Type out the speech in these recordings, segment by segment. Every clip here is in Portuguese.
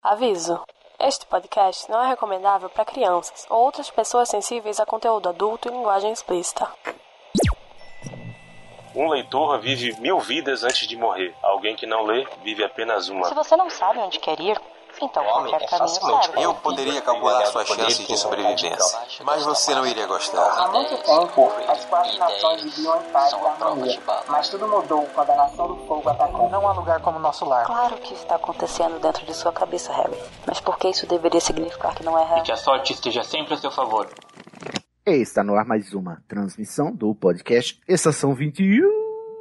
Aviso: este podcast não é recomendável para crianças ou outras pessoas sensíveis a conteúdo adulto e linguagem explícita. Um leitor vive 1000 vidas antes de morrer. Alguém que não lê vive apenas uma. Se você não sabe onde quer ir, então qualquer caminho serve. Eu poderia calcular suas chances de sobrevivência, mas você não iria gostar. Há muito tempo, as 4 nações viviam em paz e harmonia, mas tudo mudou quando a Nação do Fogo atacou. Não há lugar como nosso lar. Claro que está acontecendo dentro de sua cabeça, Harry. Mas por que isso deveria significar que não é real? E que a sorte esteja sempre a seu favor. Está no ar mais uma transmissão do podcast Estação 21.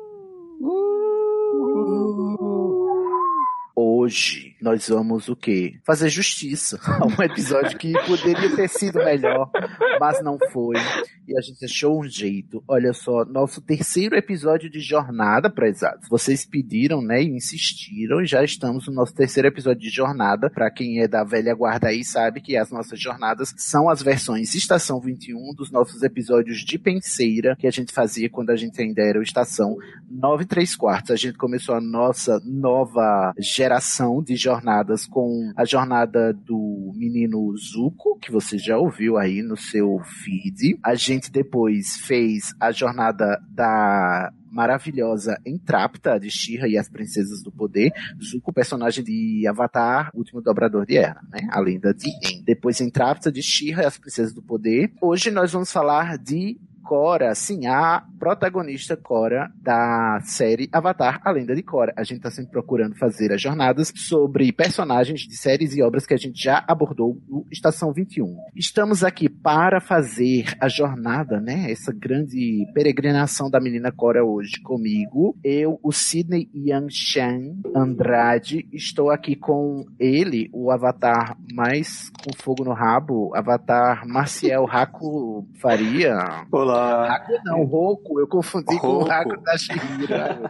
Hoje nós vamos o quê? Fazer justiça a um episódio que poderia ter sido melhor, mas não foi. E a gente achou um jeito. Olha só, nosso terceiro episódio de Jornada, prezados. Vocês pediram, né, e insistiram, e já estamos no nosso terceiro episódio de Jornada. Pra quem é da velha guarda aí, sabe que as nossas jornadas são as versões Estação 21 dos nossos episódios de Penseira, que a gente fazia quando a gente ainda era o Estação 9 3/4. A gente começou a nossa nova geração de jornadas com a jornada do menino Zuko, que você já ouviu aí no seu feed. A gente depois fez a jornada da maravilhosa Entrapta, de She-Ra e as Princesas do Poder. Zuko, personagem de Avatar, o Último Dobrador de Era, né? A lenda de Aang. Depois Entrapta, de She-Ra e as Princesas do Poder. Hoje nós vamos falar de Korra, sim, a protagonista Korra da série Avatar, a Lenda de Korra. A gente está sempre procurando fazer as jornadas sobre personagens de séries e obras que a gente já abordou no Estação 21. Estamos aqui para fazer a jornada, né, essa grande peregrinação da menina Korra hoje comigo. Eu, o Sidney Yangshan Andrade, estou aqui com ele, o Avatar mais com fogo no rabo, Avatar Marciel Raco Faria. Olá. Raco não, Roku. Eu confundi com o Raco da She-Ra.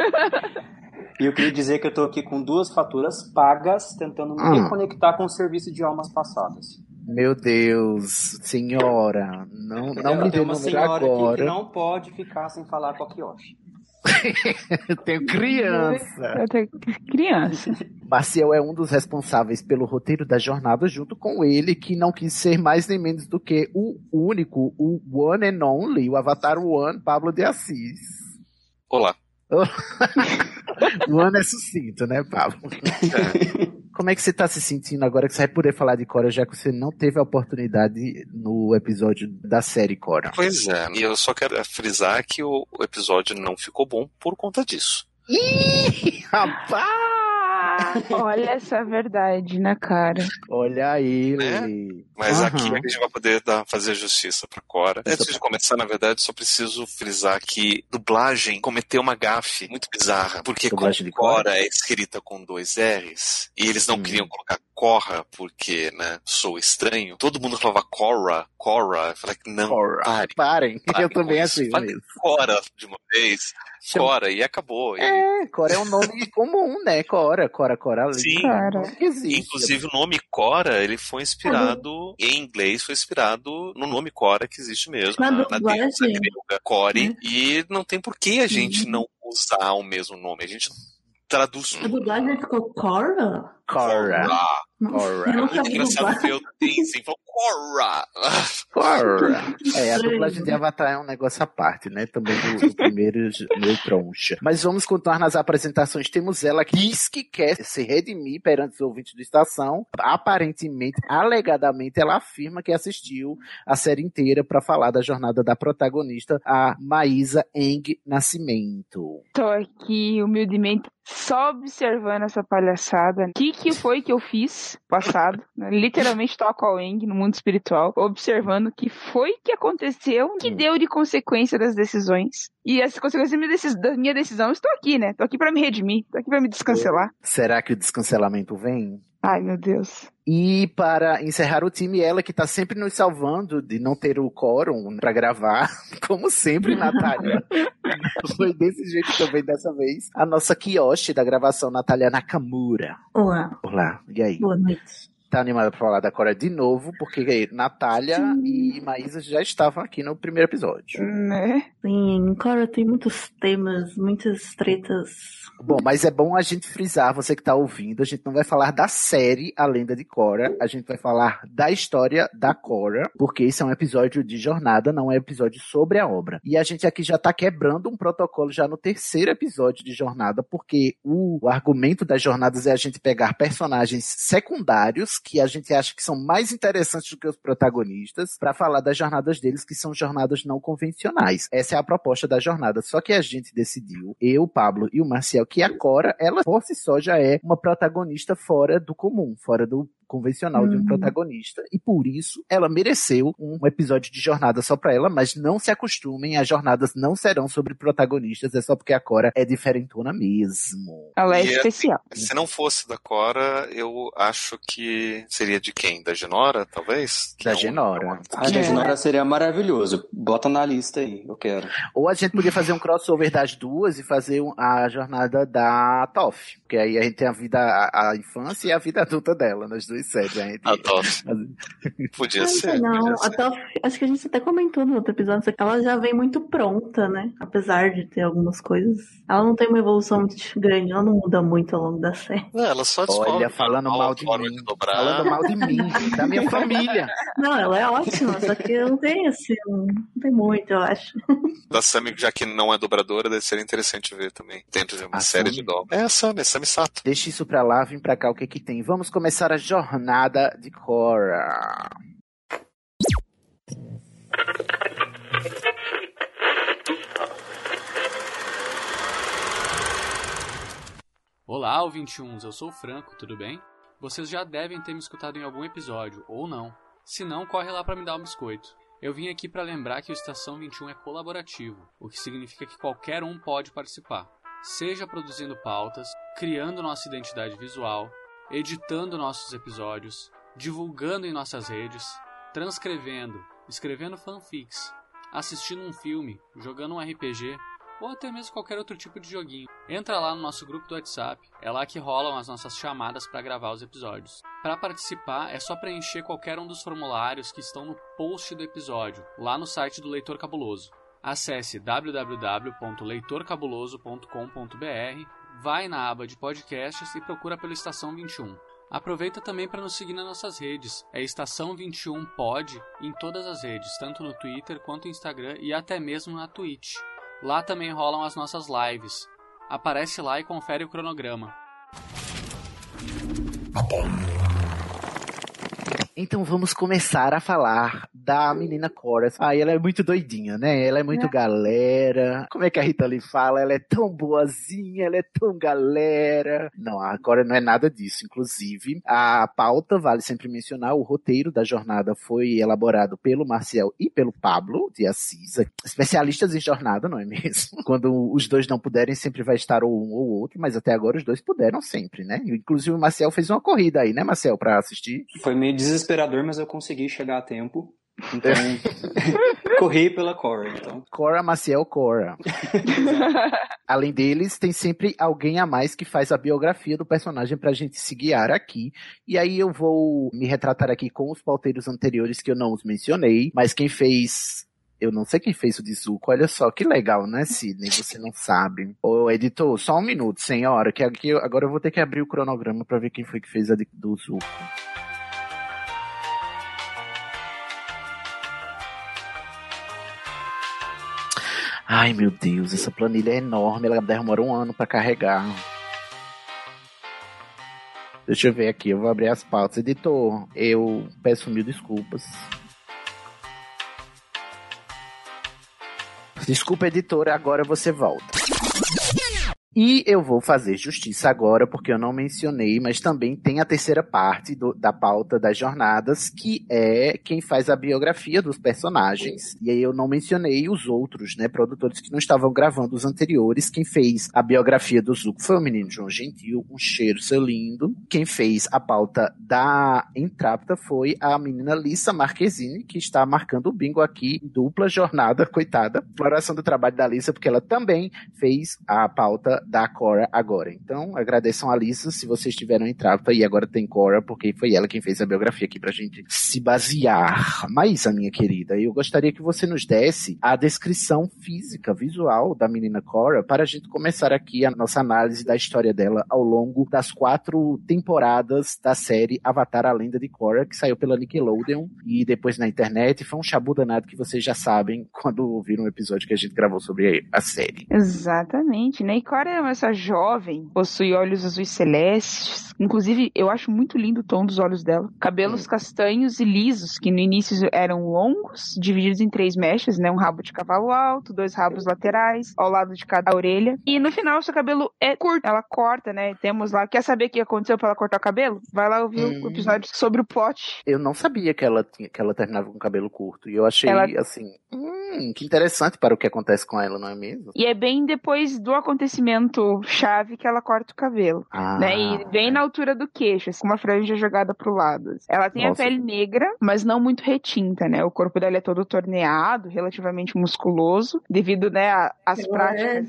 E eu queria dizer que eu tô aqui com 2 faturas pagas, tentando me reconectar com o serviço de almas passadas. Meu Deus, senhora, não me dê uma número senhora agora. aqui que não pode ficar sem falar com a Kiyoshi. Eu tenho criança. Eu tenho criança. Marcial é um dos responsáveis pelo roteiro da jornada, junto com ele, que não quis ser mais nem menos do que o único, o one and only, o Avatar One, Pablo de Assis. Olá. O ano é sucinto, né, Pablo? Como é que você tá se sentindo agora que você vai poder falar de Korra, já que você não teve a oportunidade no episódio da série Korra? Pois é, e eu só quero frisar que o episódio não ficou bom por conta disso. Ih, rapaz! Olha essa verdade na cara. Olha ele. Mas aqui a gente vai poder fazer justiça pra Korra. Antes de começar, na verdade, só preciso frisar que dublagem cometeu uma gafe muito bizarra. Porque Korra é escrita com 2 R's e eles não queriam colocar Korra porque, né, sou estranho. Todo mundo falava Korra. Eu falei que não, parem. Eu também achei mesmo. Korra de uma vez. Korra, e acabou. Korra é um nome comum, né? Korra ali. Sim, existe. Inclusive o nome Korra, ele foi inspirado, em inglês, foi inspirado no nome Korra que existe mesmo, na deusa grega Kore, e não tem por que a gente não usar o mesmo nome, a gente traduz tudo. A dublagem ficou Korra? Korra. Muito engraçado que eu tenho assim, falou Korra. A dublagem de Avatar é um negócio à parte, né? Também do primeiro meu troncha. Mas vamos continuar nas apresentações. Temos ela que diz que quer se redimir perante os ouvintes da estação. Aparentemente, alegadamente, ela afirma que assistiu a série inteira para falar da jornada da protagonista, a Maísa Eng Nascimento. Tô aqui, humildemente, só observando essa palhaçada. O que foi que eu fiz passado? Literalmente toco ao Eng no mundo espiritual, observando o que foi que aconteceu, que deu de consequência das decisões. E essa consequência da minha decisão, eu estou aqui, né? Tô aqui pra me redimir, tô aqui pra me descancelar. Será que o descancelamento vem? Ai, meu Deus. E para encerrar o time, ela que tá sempre nos salvando de não ter o quórum pra gravar, como sempre, Natália. Foi desse jeito também dessa vez. A nossa Kiyoshi da gravação, Natália Nakamura. Olá. Olá, e aí? Boa noite. Tá animada pra falar da Cora de novo, porque Natália e Maísa já estavam aqui no primeiro episódio. Né? Sim, Cora tem muitos temas, muitas tretas. Bom, mas é bom a gente frisar, você que tá ouvindo, a gente não vai falar da série A Lenda de Cora, a gente vai falar da história da Cora, porque esse é um episódio de jornada, não é um episódio sobre a obra. E a gente aqui já tá quebrando um protocolo já no terceiro episódio de jornada, porque o argumento das jornadas é a gente pegar personagens secundários, que a gente acha que são mais interessantes do que os protagonistas, pra falar das jornadas deles, que são jornadas não convencionais. Essa é a proposta da jornada, só que a gente decidiu, eu, o Pablo e o Marcial, que a Cora, ela por si só já é uma protagonista fora do comum, fora do convencional de um protagonista, e por isso ela mereceu um episódio de jornada só pra ela, mas não se acostumem, as jornadas não serão sobre protagonistas, é só porque a Cora é diferentona mesmo. Ela é especial. Se não fosse da Cora, eu acho que seria de quem? Da Genora, talvez? Da Genora. A da Genora seria maravilhoso. Bota na lista aí, eu quero. Ou a gente podia fazer um crossover das duas e fazer a jornada da Toph, porque aí a gente tem a infância e a vida adulta dela, nas duas séries. A Toph. Podia ser. Não, podia a ser. Toph, acho que a gente até comentou no outro episódio, ela já vem muito pronta, né? Apesar de ter algumas coisas. Ela não tem uma evolução muito grande, ela não muda muito ao longo da série. Ela só descobre. Olha, falando mal de mim. Falando mal de mim, da minha família. Não, ela é ótima, só que não tem assim, não tem muito, eu acho. Da Sammy, já que não é dobradora, deve ser interessante ver também. Dentro de uma série de dobra. É a Sammy Sato. Deixa isso pra lá, vem pra cá, o que que tem? Vamos começar a jornada de Cora. Olá, ouvintes, eu sou o Franco, tudo bem? Vocês já devem ter me escutado em algum episódio, ou não. Se não, corre lá para me dar um biscoito. Eu vim aqui para lembrar que o Estação 21 é colaborativo, o que significa que qualquer um pode participar. Seja produzindo pautas, criando nossa identidade visual, editando nossos episódios, divulgando em nossas redes, transcrevendo, escrevendo fanfics, assistindo um filme, jogando um RPG, ou até mesmo qualquer outro tipo de joguinho. Entra lá no nosso grupo do WhatsApp, é lá que rolam as nossas chamadas para gravar os episódios. Para participar, é só preencher qualquer um dos formulários que estão no post do episódio, lá no site do Leitor Cabuloso. Acesse www.leitorcabuloso.com.br, vai na aba de podcasts e procura pelo Estação 21. Aproveita também para nos seguir nas nossas redes, é Estação 21 Pod em todas as redes, tanto no Twitter quanto no Instagram e até mesmo na Twitch. Lá também rolam as nossas lives. Aparece lá e confere o cronograma. Então vamos começar a falar da menina Cora. Ela é muito doidinha, né? Ela é muito galera. Como é que a Rita Lee fala? Ela é tão boazinha, ela é tão galera. Não, a Cora não é nada disso. Inclusive, a pauta, vale sempre mencionar, o roteiro da jornada foi elaborado pelo Marcial e pelo Pablo de Assis, especialistas em jornada, não é mesmo? Quando os dois não puderem, sempre vai estar ou um ou outro, mas até agora os dois puderam sempre, né? Inclusive o Marcial fez uma corrida aí, né, Marcial, pra assistir? Foi meio desesperador, mas eu consegui chegar a tempo. Então, corri pela Cora. Então. Cora, Maciel, Cora. Além deles, tem sempre alguém a mais que faz a biografia do personagem pra gente se guiar aqui. E aí eu vou me retratar aqui com os pauteiros anteriores que eu não os mencionei, mas quem fez... Eu não sei quem fez o de Zuko, olha só, que legal, né, Sidney? Você não sabe. Ô, editor, só um minuto, senhora, que aqui, agora eu vou ter que abrir o cronograma pra ver quem foi que fez a do Zuko. Ai, meu Deus, essa planilha é enorme, ela demora um ano pra carregar. Deixa eu ver aqui, eu vou abrir as pautas. Editor, eu peço 1000 desculpas. Desculpa, editora, agora você volta. E eu vou fazer justiça agora, porque eu não mencionei, mas também tem a terceira parte da pauta das jornadas, que é quem faz a biografia dos personagens. E aí eu não mencionei os outros, né, produtores que não estavam gravando os anteriores. Quem fez a biografia do Zuko foi o menino João Gentil, um cheiro seu lindo. Quem fez a pauta da Entrapta foi a menina Lissa Marquezine, que está marcando o bingo aqui, dupla jornada, coitada. Exploração do trabalho da Lissa, porque ela também fez a pauta da Korra agora. Então, agradeçam a Lisa se vocês tiveram entrada e agora tem Korra, porque foi ela quem fez a biografia aqui pra gente se basear. Maísa, minha querida, eu gostaria que você nos desse a descrição física, visual da menina Korra, para a gente começar aqui a nossa análise da história dela ao longo das 4 temporadas da série Avatar, a Lenda de Korra, que saiu pela Nickelodeon e depois na internet. Foi um chabu danado que vocês já sabem quando ouviram um episódio que a gente gravou sobre a série. Exatamente, né? E Korra é essa jovem, possui olhos azuis celestes. Inclusive, eu acho muito lindo o tom dos olhos dela. Cabelos castanhos e lisos, que no início eram longos, divididos em 3 mechas, né? Um rabo de cavalo alto, 2 rabos laterais, ao lado de cada orelha. E no final, seu cabelo é curto. Ela corta, né? Temos lá... Quer saber o que aconteceu pra ela cortar o cabelo? Vai lá ouvir o episódio sobre o plot. Eu não sabia que ela terminava com o cabelo curto. E eu achei, assim... que interessante para o que acontece com ela, não é mesmo? E é bem depois do acontecimento chave que ela corta o cabelo, né? E bem na altura do queixo, assim, com uma franja jogada pro lado. Ela tem a pele negra, mas não muito retinta, né? O corpo dela é todo torneado, relativamente musculoso, devido, né, às práticas...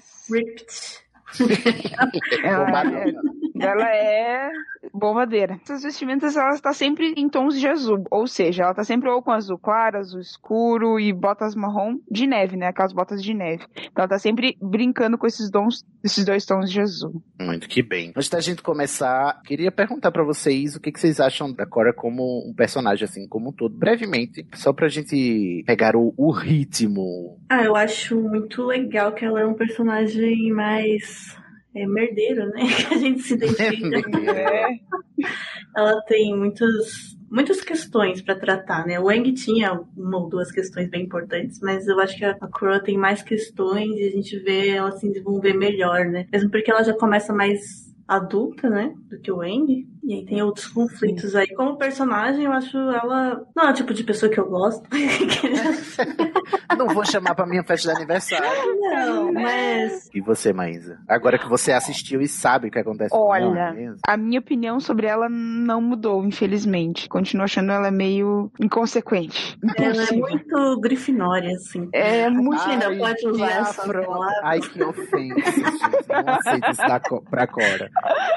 Ela é bombadeira. Essas vestimentas, ela está sempre em tons de azul, ou seja, ela está sempre ou com azul claro, azul escuro e botas marrom de neve, né, aquelas botas de neve. Então ela está sempre brincando com esses 2 tons de azul. Muito que bem. Antes da gente começar, queria perguntar pra vocês o que vocês acham da Korra como um personagem, assim, como um todo, brevemente, só pra gente pegar o ritmo. Eu acho muito legal que ela é um personagem mais... merdeiro, né? Que a gente se identifica. Ela tem muitas questões para tratar, né? O Aang tinha 1 ou 2 questões bem importantes, mas eu acho que a Korra tem mais questões e a gente vê ela se desenvolver melhor, né? Mesmo porque ela já começa mais adulta, né? Do que o Aang. E aí tem outros conflitos aí. Como personagem, eu acho ela... Não é o tipo de pessoa que eu gosto. Não vou chamar pra minha festa de aniversário. Não, mas... E você, Maísa? Agora que você assistiu e sabe o que acontece com ela. Olha, a minha opinião sobre ela não mudou, infelizmente. Continuo achando ela meio inconsequente. Ela é muito grifinória, assim. É muito... ainda pode usar essa palavra. Ai, que ofensa, gente. Não aceito isso pra Korra.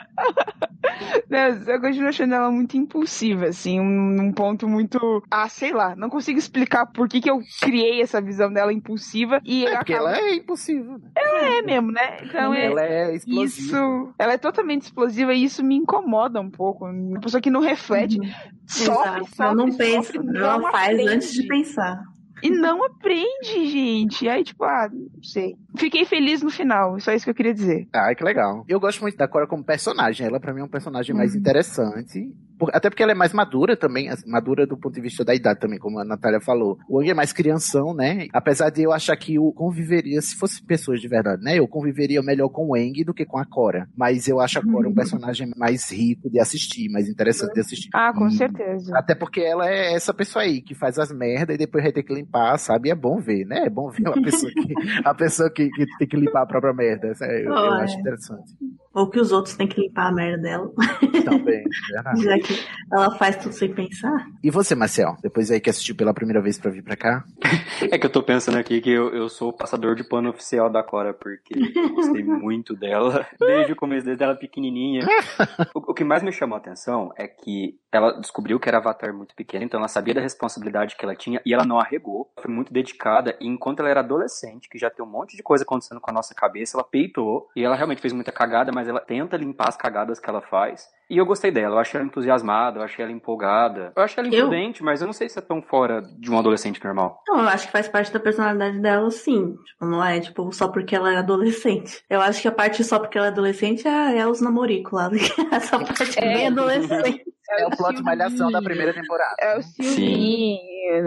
Eu continuo achando ela muito impulsiva, assim, num ponto muito... sei lá, não consigo explicar por que eu criei essa visão dela impulsiva e... porque ela é impulsiva, né? Ela é mesmo, né? Então ela é explosiva. Ela é totalmente explosiva e isso me incomoda um pouco. Uma pessoa que não reflete, sofre, ela não pensa, ela faz aprende. Antes de pensar. E não aprende, gente. Aí, tipo, não sei. Fiquei feliz no final, só isso que eu queria dizer. Que legal. Eu gosto muito da Korra como personagem. Ela, pra mim, é um personagem mais interessante. Até porque ela é mais madura também, madura do ponto de vista da idade também, como a Natália falou. O Aang é mais crianção, né? Apesar de eu achar que eu conviveria, se fosse pessoas de verdade, né? Eu conviveria melhor com o Aang do que com a Korra. Mas eu acho a Korra um personagem mais rico de assistir, mais interessante de assistir. Com certeza. Até porque ela é essa pessoa aí, que faz as merdas e depois vai ter que limpar, sabe? E é bom ver, né? É bom ver a pessoa que tem que limpar a própria merda. Eu acho interessante. Ou que os outros têm que limpar a merda dela. Também, verdade. Já que ela faz tudo sem pensar. E você, Marcel? Depois aí que assistiu pela primeira vez pra vir pra cá? É que eu tô pensando aqui que eu sou o passador de pano oficial da Korra, porque eu gostei muito dela, desde o começo, desde ela pequenininha. O que mais me chamou a atenção é que ela descobriu que era Avatar muito pequena, então ela sabia da responsabilidade que ela tinha e ela não arregou. Foi muito dedicada e enquanto ela era adolescente, que já tem um monte de coisa acontecendo com a nossa cabeça, ela peitou e ela realmente fez muita cagada, mas ela tenta limpar as cagadas que ela faz. E eu gostei dela, eu achei ela entusiasmada, eu achei ela empolgada. Eu achei ela imprudente, mas eu não sei se é tão fora de um adolescente normal. Não, eu acho que faz parte da personalidade dela, sim. Tipo, não é, só porque ela é adolescente. Eu acho que a parte só porque ela é adolescente é os namoricos lá. Essa parte é bem adolescente. É o plot malhação da primeira temporada. É o Silvinho,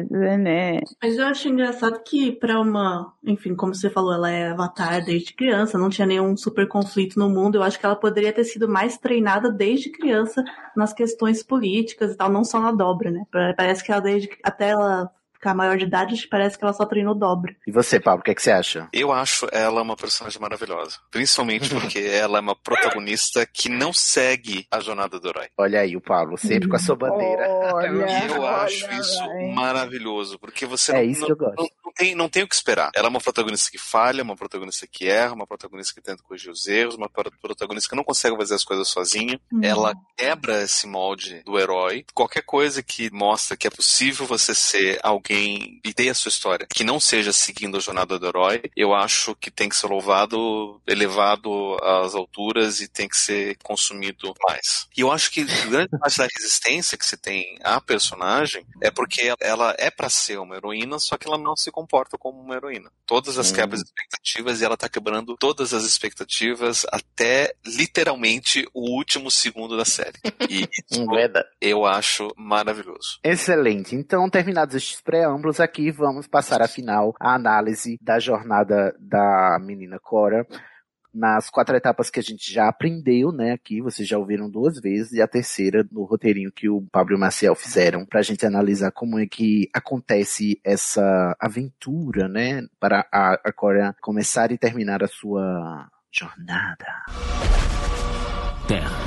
né? Mas eu acho engraçado que pra enfim, como você falou, ela é Avatar desde criança, não tinha nenhum super conflito no mundo. Eu acho que ela poderia ter sido mais treinada desde criança nas questões políticas e tal, não só na dobra, né? Parece que ela até ela ficar maior de idade, parece que ela só treinou o dobro. E você, Pablo, o que você acha? Eu acho ela uma personagem maravilhosa. Principalmente porque ela é uma protagonista que não segue a jornada do herói. Olha aí o Pablo, sempre com a sua bandeira. Eu acho isso maravilhoso, porque você isso que eu gosto. Não tem o que esperar. Ela é uma protagonista que falha, uma protagonista que erra, uma protagonista que tenta corrigir os erros, uma protagonista que não consegue fazer as coisas sozinha. Ela quebra esse molde do herói. Qualquer coisa que mostra que é possível você ser alguém e ter a sua história, que não seja seguindo a jornada do herói, eu acho que tem que ser louvado, elevado às alturas e tem que ser consumido mais. E eu acho que grande parte da resistência que se tem à personagem é porque ela é pra ser uma heroína, só que ela não se comporta como uma heroína. Todas as quebras de expectativas, e ela tá quebrando todas as expectativas até literalmente o último segundo da série. E isso eu acho maravilhoso. Excelente. Então, terminados estes preâmbulos aqui, vamos passar afinal a análise da jornada da menina Cora nas 4 etapas que a gente já aprendeu, né, aqui, vocês já ouviram 2 vezes, e a terceira no roteirinho que o Pablo e o Maciel fizeram, pra gente analisar como é que acontece essa aventura, né, para a Cora começar e terminar a sua jornada. Terra.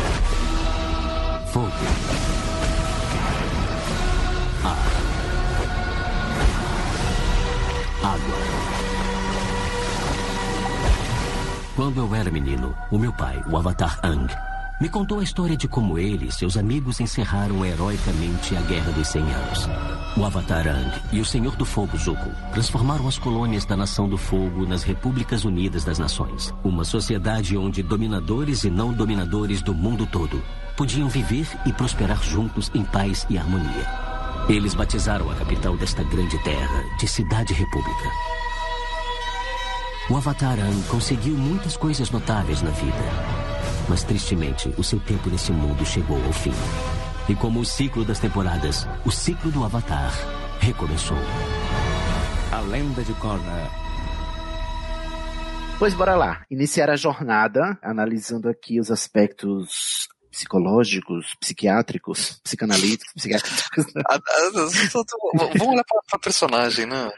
Fogo. Ar. Água. Quando eu era menino, o meu pai, o Avatar Aang, me contou a história de como ele e seus amigos encerraram heroicamente a Guerra dos 100 Anos. O Avatar Aang e o Senhor do Fogo Zuko transformaram as colônias da Nação do Fogo nas Repúblicas Unidas das Nações, uma sociedade onde dominadores e não dominadores do mundo todo podiam viver e prosperar juntos em paz e harmonia. Eles batizaram a capital desta grande terra de Cidade República. O Avatar Aang conseguiu muitas coisas notáveis na vida, mas tristemente o seu tempo nesse mundo chegou ao fim. E como o ciclo das temporadas, o ciclo do Avatar recomeçou. A lenda de Korra. Pois bora lá, iniciar a jornada, analisando aqui os aspectos psicológicos, psiquiátricos, psicanalíticos, psiquiátricos. Vamos olhar pra personagem, né?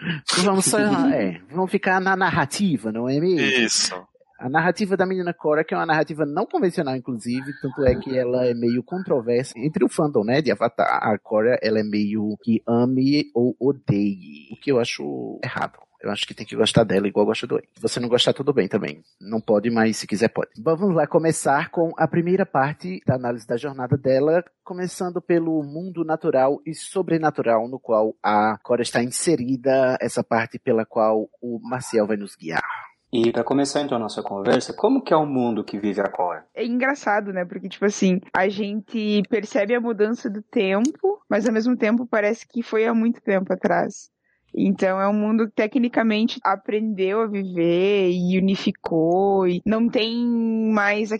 Vamos ficar na narrativa, não é mesmo? Isso. A narrativa da menina Cora, que é uma narrativa não convencional, inclusive, tanto é que ela é meio controversa entre o fandom, né, de Avatar. A Cora, ela é meio que ame ou odeie, o que eu acho errado. Eu acho que tem que gostar dela igual gosta do Aang. Se você não gostar, tudo bem também. Não pode, mas se quiser pode. Vamos lá começar com a primeira parte da análise da jornada dela, começando pelo mundo natural e sobrenatural no qual a Cora está inserida, essa parte pela qual o Maciel vai nos guiar. E pra começar então a nossa conversa, como que é o mundo que vive a Cora? É engraçado, né? Porque, tipo assim, a gente percebe a mudança do tempo, mas ao mesmo tempo parece que foi há muito tempo atrás. Então é um mundo que tecnicamente aprendeu a viver e unificou e não tem mais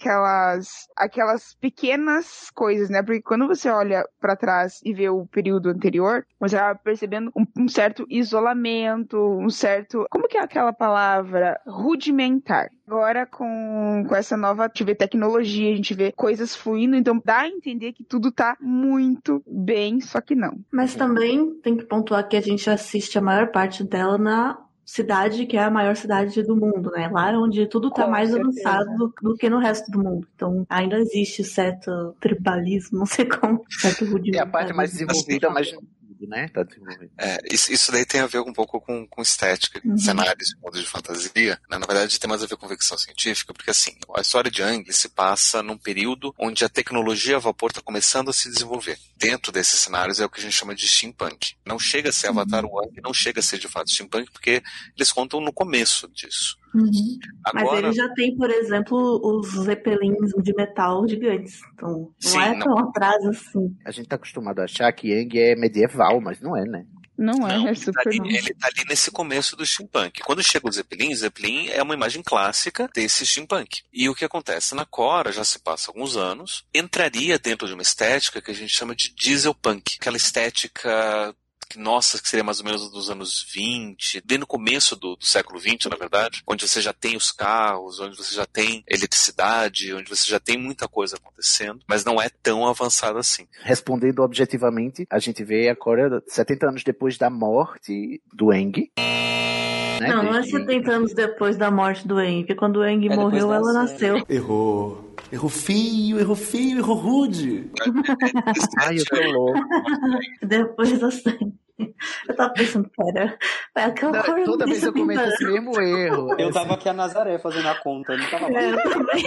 aquelas pequenas coisas, né? Porque quando você olha pra trás e vê o período anterior, você vai percebendo um certo isolamento, um certo... Como que é aquela palavra? Rudimentar. Agora com essa nova, a gente vê tecnologia, a gente vê coisas fluindo, então dá a entender que tudo tá muito bem, só que não. Mas também tem que pontuar que a gente assiste a maior parte dela na cidade, que é a maior cidade do mundo, né? Lá onde tudo tá mais avançado do que no resto do mundo. Então ainda existe certo tribalismo, não sei como, certo rudimento. É a parte mais desenvolvida, mas... né? Tá desenvolvido. Isso daí tem a ver um pouco com estética, cenários, mundo de fantasia. Né? Na verdade, tem mais a ver com ficção científica, porque assim, a história de Aang se passa num período onde a tecnologia a vapor está começando a se desenvolver. Dentro desses cenários é o que a gente chama de steampunk. Não chega a ser Avatar Aang, não chega a ser de fato steampunk, porque eles contam no começo disso. Agora... Mas ele já tem, por exemplo, os zeppelins de metal gigantes. Então, não é tão atrás assim. A gente tá acostumado a achar que Aang é medieval, mas não é, né? Não, é super ele tá ali nesse começo do steampunk. Quando chega o Zeppelin é uma imagem clássica desse steampunk. E o que acontece? Na Cora, já se passa alguns anos, entraria dentro de uma estética que a gente chama de dieselpunk. Aquela estética nossa, que seria mais ou menos dos anos 20, bem no começo do século 20, na verdade, onde você já tem os carros, onde você já tem eletricidade, onde você já tem muita coisa acontecendo, mas não é tão avançado assim. Respondendo objetivamente, a gente vê a Coreia 70 anos depois da morte do Aang. Né? Não é 70 anos depois da morte do Aang, porque quando o Aang morreu, ela nasceu. Errou feio, errou rude. Ai, eu tô louco. Depois da série. Eu tava pensando, toda vez eu cometo esse mesmo erro. Eu tava aqui a Nazaré fazendo a conta, eu não tava eu também.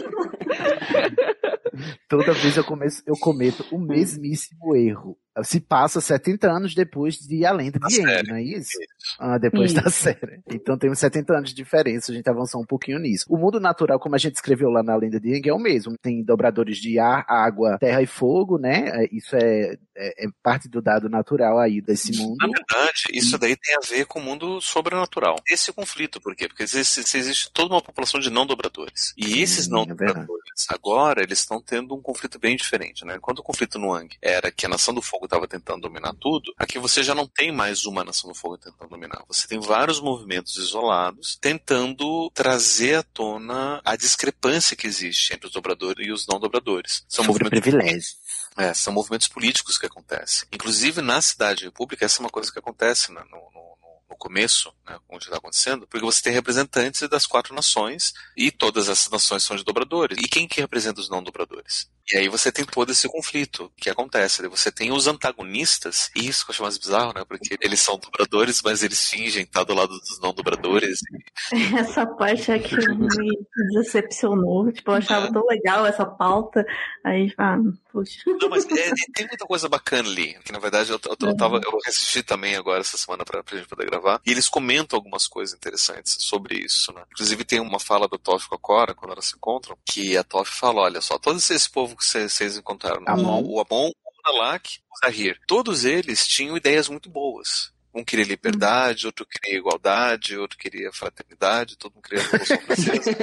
Toda vez eu cometo o mesmíssimo erro. Se passa 70 anos depois de A Lenda de Aang, não é isso? Depois da série. Então temos 70 anos de diferença, a gente avançou um pouquinho nisso. O mundo natural, como a gente escreveu lá na Lenda de Aang, é o mesmo. Tem dobradores de ar, água, terra e fogo, né? Isso é parte do dado natural aí desse mundo. Na verdade, isso daí tem a ver com o mundo sobrenatural. Esse conflito, por quê? Porque existe toda uma população de não dobradores. E esses não dobradores, agora, eles estão tendo um conflito bem diferente, né? Enquanto o conflito no Aang era que a Nação do Fogo estava tentando dominar tudo, aqui você já não tem mais uma Nação do Fogo tentando dominar. Você tem vários movimentos isolados tentando trazer à tona a discrepância que existe entre os dobradores e os não dobradores. São movimentos privilégios. São movimentos políticos que acontecem. Inclusive, na Cidade República, essa é uma coisa que acontece no começo, né, onde está acontecendo, porque você tem representantes das 4 nações e todas essas nações são de dobradores. E quem que representa os não dobradores? E aí você tem todo esse conflito que acontece. Você tem os antagonistas, e isso que eu acho mais bizarro, né? Porque eles são dobradores, mas eles fingem estar do lado dos não dobradores. Essa parte é que me decepcionou. Tipo, eu achava tão legal essa pauta. Aí, puxa. Não, mas tem muita coisa bacana ali. Que na verdade eu assisti também agora essa semana pra gente poder gravar. E eles comentam algumas coisas interessantes sobre isso, né? Inclusive tem uma fala do Toph com a Korra, quando elas se encontram, que a Toph fala, olha só, todo esse povo que vocês encontraram, o Amon, o Nalak, o Zahir, todos eles tinham ideias muito boas. Um queria liberdade, outro queria igualdade, outro queria fraternidade, todo mundo queria revolução francesa.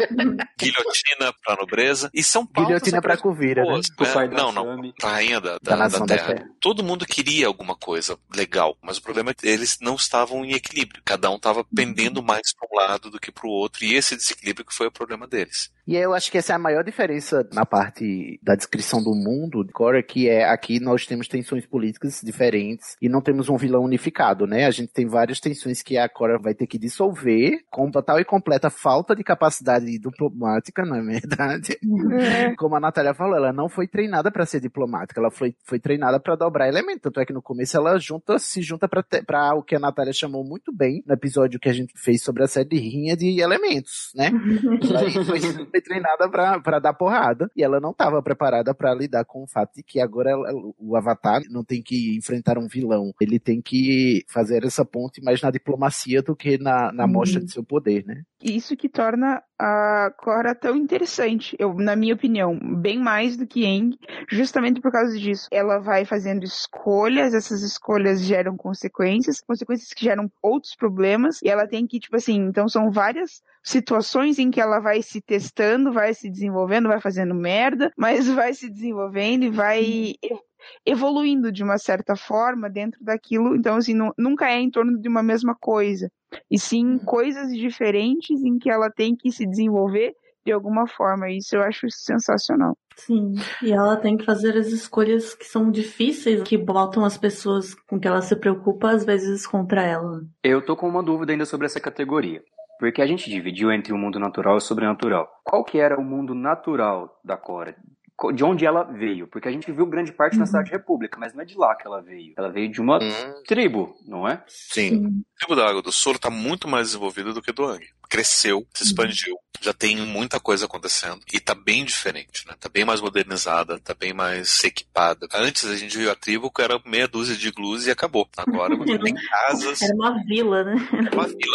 Guilhotina pra nobreza. E são pautas... Guilhotina pra Cuvira, né? Não. Pra rainha da terra. Todo mundo queria alguma coisa legal, mas o problema é que eles não estavam em equilíbrio. Cada um estava pendendo mais para um lado do que para o outro, e esse desequilíbrio que foi o problema deles. E eu acho que essa é a maior diferença na parte da descrição do mundo de Korra, que é aqui nós temos tensões políticas diferentes e não temos um vilão unificado, né? A gente tem várias tensões que a Korra vai ter que dissolver com total e completa falta de capacidade diplomática, não é verdade? Como a Natália falou, ela não foi treinada para ser diplomática, ela foi treinada para dobrar elementos. Tanto é que no começo ela se junta para o que a Natália chamou muito bem no episódio que a gente fez sobre a série de rinha de elementos, né? Ela foi treinada para dar porrada e ela não estava preparada para lidar com o fato de que agora o Avatar não tem que enfrentar um vilão, ele tem que fazer essa ponte mais na diplomacia do que na mostra de seu poder, né? Isso que torna a Korra tão interessante, na minha opinião, bem mais do que Aang, justamente por causa disso. Ela vai fazendo escolhas, essas escolhas geram consequências que geram outros problemas, e ela tem que, tipo assim, então são várias situações em que ela vai se testando, vai se desenvolvendo, vai fazendo merda, mas vai se desenvolvendo e vai evoluindo de uma certa forma dentro daquilo. Então, assim, nunca é em torno de uma mesma coisa, e sim coisas diferentes em que ela tem que se desenvolver de alguma forma. Isso eu acho sensacional. Sim, e ela tem que fazer as escolhas que são difíceis, que botam as pessoas com que ela se preocupa, às vezes, contra ela. Eu tô com uma dúvida ainda sobre essa categoria. Porque a gente dividiu entre o mundo natural e o sobrenatural. Qual que era o mundo natural da Korra? De onde ela veio? Porque a gente viu grande parte na Cidade República, mas não é de lá que ela veio. Ela veio de uma tribo, não é? Sim. A tribo da Água do Solo está muito mais desenvolvida do que do Aang. Cresceu, se expandiu, já tem muita coisa acontecendo e tá bem diferente, né? Tá bem mais modernizada, tá bem mais equipada. Antes a gente viu a tribo que era meia dúzia de iglus e acabou. Agora você tem casas. Era uma vila, né? É uma vila,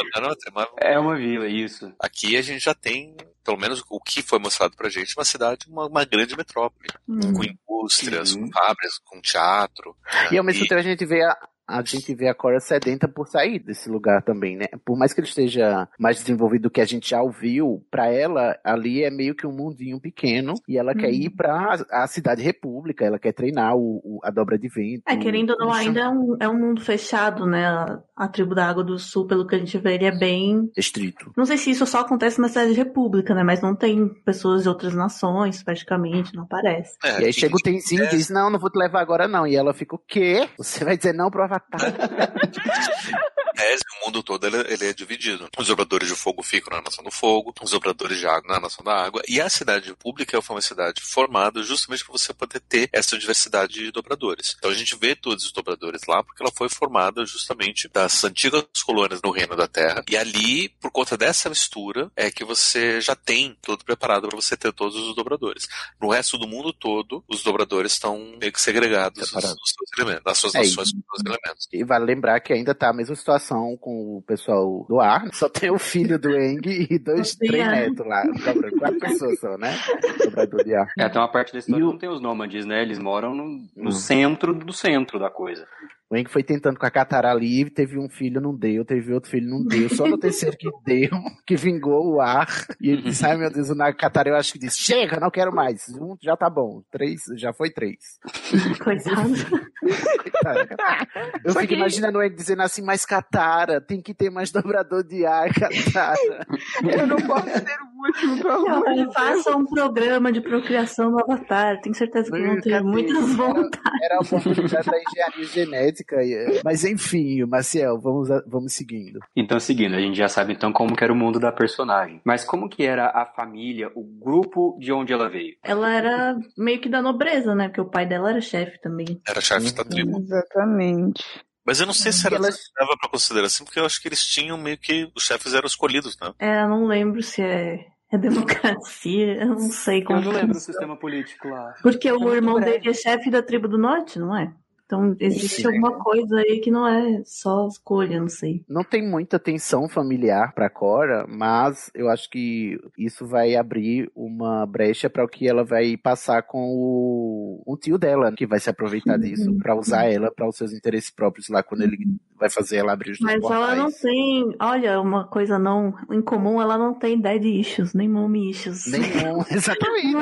É uma vila, isso. Aqui a gente já tem, pelo menos o que foi mostrado pra gente, uma cidade, uma grande metrópole. Com indústrias, com fábricas, com teatro. E ao mesmo tempo a gente vê a gente vê a Cora sedenta por sair desse lugar também, né? Por mais que ele esteja mais desenvolvido do que a gente já ouviu, pra ela, ali é meio que um mundinho pequeno, e ela quer ir pra a Cidade República, ela quer treinar a dobra de vento. Querendo ou não, ainda é um mundo fechado, né? A tribo da Água do Sul, pelo que a gente vê, ele é bem... estrito. Não sei se isso só acontece na Cidade República, né? Mas não tem pessoas de outras nações, praticamente, não aparece. E aí chega o Tenzin e diz, não vou te levar agora não. E ela fica, o quê? Você vai dizer não pro Avatar? O mundo todo ele é dividido. Os dobradores de fogo ficam na Nação do Fogo, os dobradores de água na Nação da Água, e a Cidade República foi uma cidade formada justamente para você poder ter essa diversidade de dobradores. Então a gente vê todos os dobradores lá porque ela foi formada justamente das antigas colônias no Reino da Terra, e ali, por conta dessa mistura, é que você já tem tudo preparado para você ter todos os dobradores. No resto do mundo todo, os dobradores estão meio que segregados nos seus elementos, nas suas nações com os seus elementos. E vale lembrar que ainda tá a mesma situação com o pessoal do ar, só tem o filho do Aang e 3 netos lá, 4 pessoas só, né? Dobrador de ar. Tem uma parte da história que não tem os nômades, né? Eles moram no centro do centro da coisa. O Aang foi tentando com a Katara ali, teve um filho, não deu, teve outro filho, não deu, só no terceiro que deu, que vingou o ar, e ele disse, ai meu Deus, o Katara eu acho que disse, chega, não quero mais, 1 já tá bom, 3, já foi 3. Coitado. Eu fico imaginando o Aang dizendo assim, mas Katara, tem que ter mais dobrador de ar, Katara. Eu não posso ser o último, pelo amor de Deus. Faça um programa de procriação no Avatar, tenho certeza que vão ter muitas vontades. Era a oportunidade da engenharia genética. Mas enfim, Maciel, vamos seguindo. Então, seguindo, a gente já sabe então como que era o mundo da personagem. Mas como que era a família, o grupo de onde ela veio? Ela era meio que da nobreza, né? Porque o pai dela era chefe também. Era chefe da tribo. Exatamente. Mas eu não sei se leva pra considerar assim, porque eu acho que eles tinham meio que... Os chefes eram escolhidos, né? Eu não lembro se é democracia, eu não sei como. Eu não lembro do sistema político lá. Porque o irmão dele é chefe da tribo do norte, não é? Então existe alguma coisa aí que não é só escolha, não sei. Não tem muita tensão familiar pra Cora, mas eu acho que isso vai abrir uma brecha para o que ela vai passar com o tio dela, que vai se aproveitar disso pra usar ela para os seus interesses próprios lá, quando ele vai fazer ela abrir os dois portais. Mas ela não tem, olha, uma coisa não em comum, ela não tem daddy issues, nem mommy issues. Exatamente.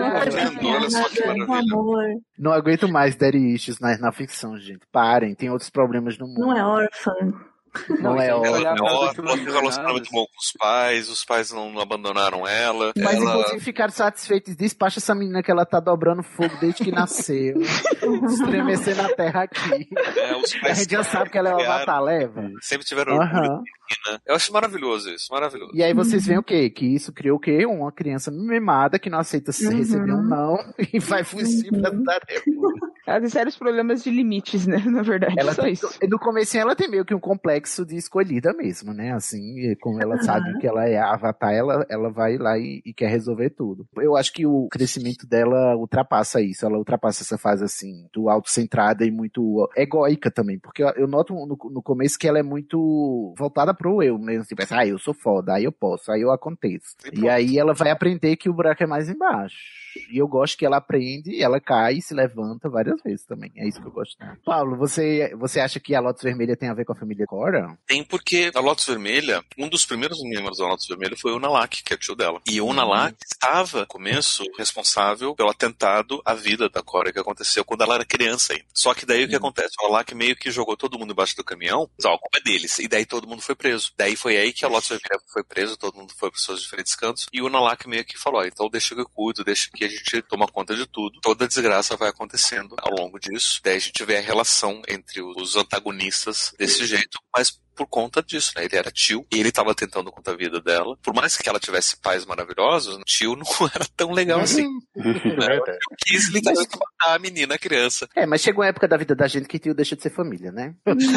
Olha só que maravilha. Não aguento mais daddy issues na ficção, gente. Parem, tem outros problemas no mundo. Não é órfã. Não é órfã. Ela tem um relacionamento bom com os pais não abandonaram ela. Mas inclusive ficaram satisfeitos. Despacha essa menina que ela tá dobrando fogo desde que nasceu. Estremecendo a terra aqui. A gente já sabe que ela é uma Avatar, leva. Sempre tiveram orgulho. Eu acho maravilhoso isso, maravilhoso. E aí vocês veem o quê? Que isso criou o quê? Uma criança mimada que não aceita receber um não e vai fugir pra tarefa. Ela tem sérios problemas de limites, né? Na verdade, só isso. No começo ela tem meio que um complexo de escolhida mesmo, né? Assim, como ela sabe que ela é a Avatar, ela vai lá e quer resolver tudo. Eu acho que o crescimento dela ultrapassa isso. Ela ultrapassa essa fase, assim, muito autocentrada e muito egóica também. Porque eu noto no começo que ela é muito voltada pro eu mesmo. Tipo, eu sou foda, aí eu posso, aí eu aconteço. E aí ela vai aprender que o buraco é mais embaixo. E eu gosto que ela aprende, ela cai e se levanta várias vezes também. É isso que eu gosto. Paulo, você acha que a Lotus Vermelha tem a ver com a família Cora? Tem, porque a Lotus Vermelha, um dos primeiros membros da Lotus Vermelha foi o Nalak, que é o tio dela. E o Nalak estava, no começo, responsável pelo atentado à vida da Cora que aconteceu quando ela era criança ainda. Só que daí o que acontece? O Nalak meio que jogou todo mundo embaixo do caminhão, a culpa é deles. E daí todo mundo foi preso. Daí foi aí que a Lotus Vermelha foi preso, todo mundo foi para seus diferentes cantos. E o Nalak meio que falou, então deixa que eu cuido, deixa que a gente toma conta de tudo. Toda a desgraça vai acontecendo ao longo disso. Daí a gente vê a relação entre os antagonistas desse jeito, mas por conta disso, né? Ele era tio e ele tava tentando contar a vida dela. Por mais que ela tivesse pais maravilhosos, o tio não era tão legal assim. Eu quis literalmente matar a menina, a criança. Mas chegou a época da vida da gente que tio deixa de ser família, né?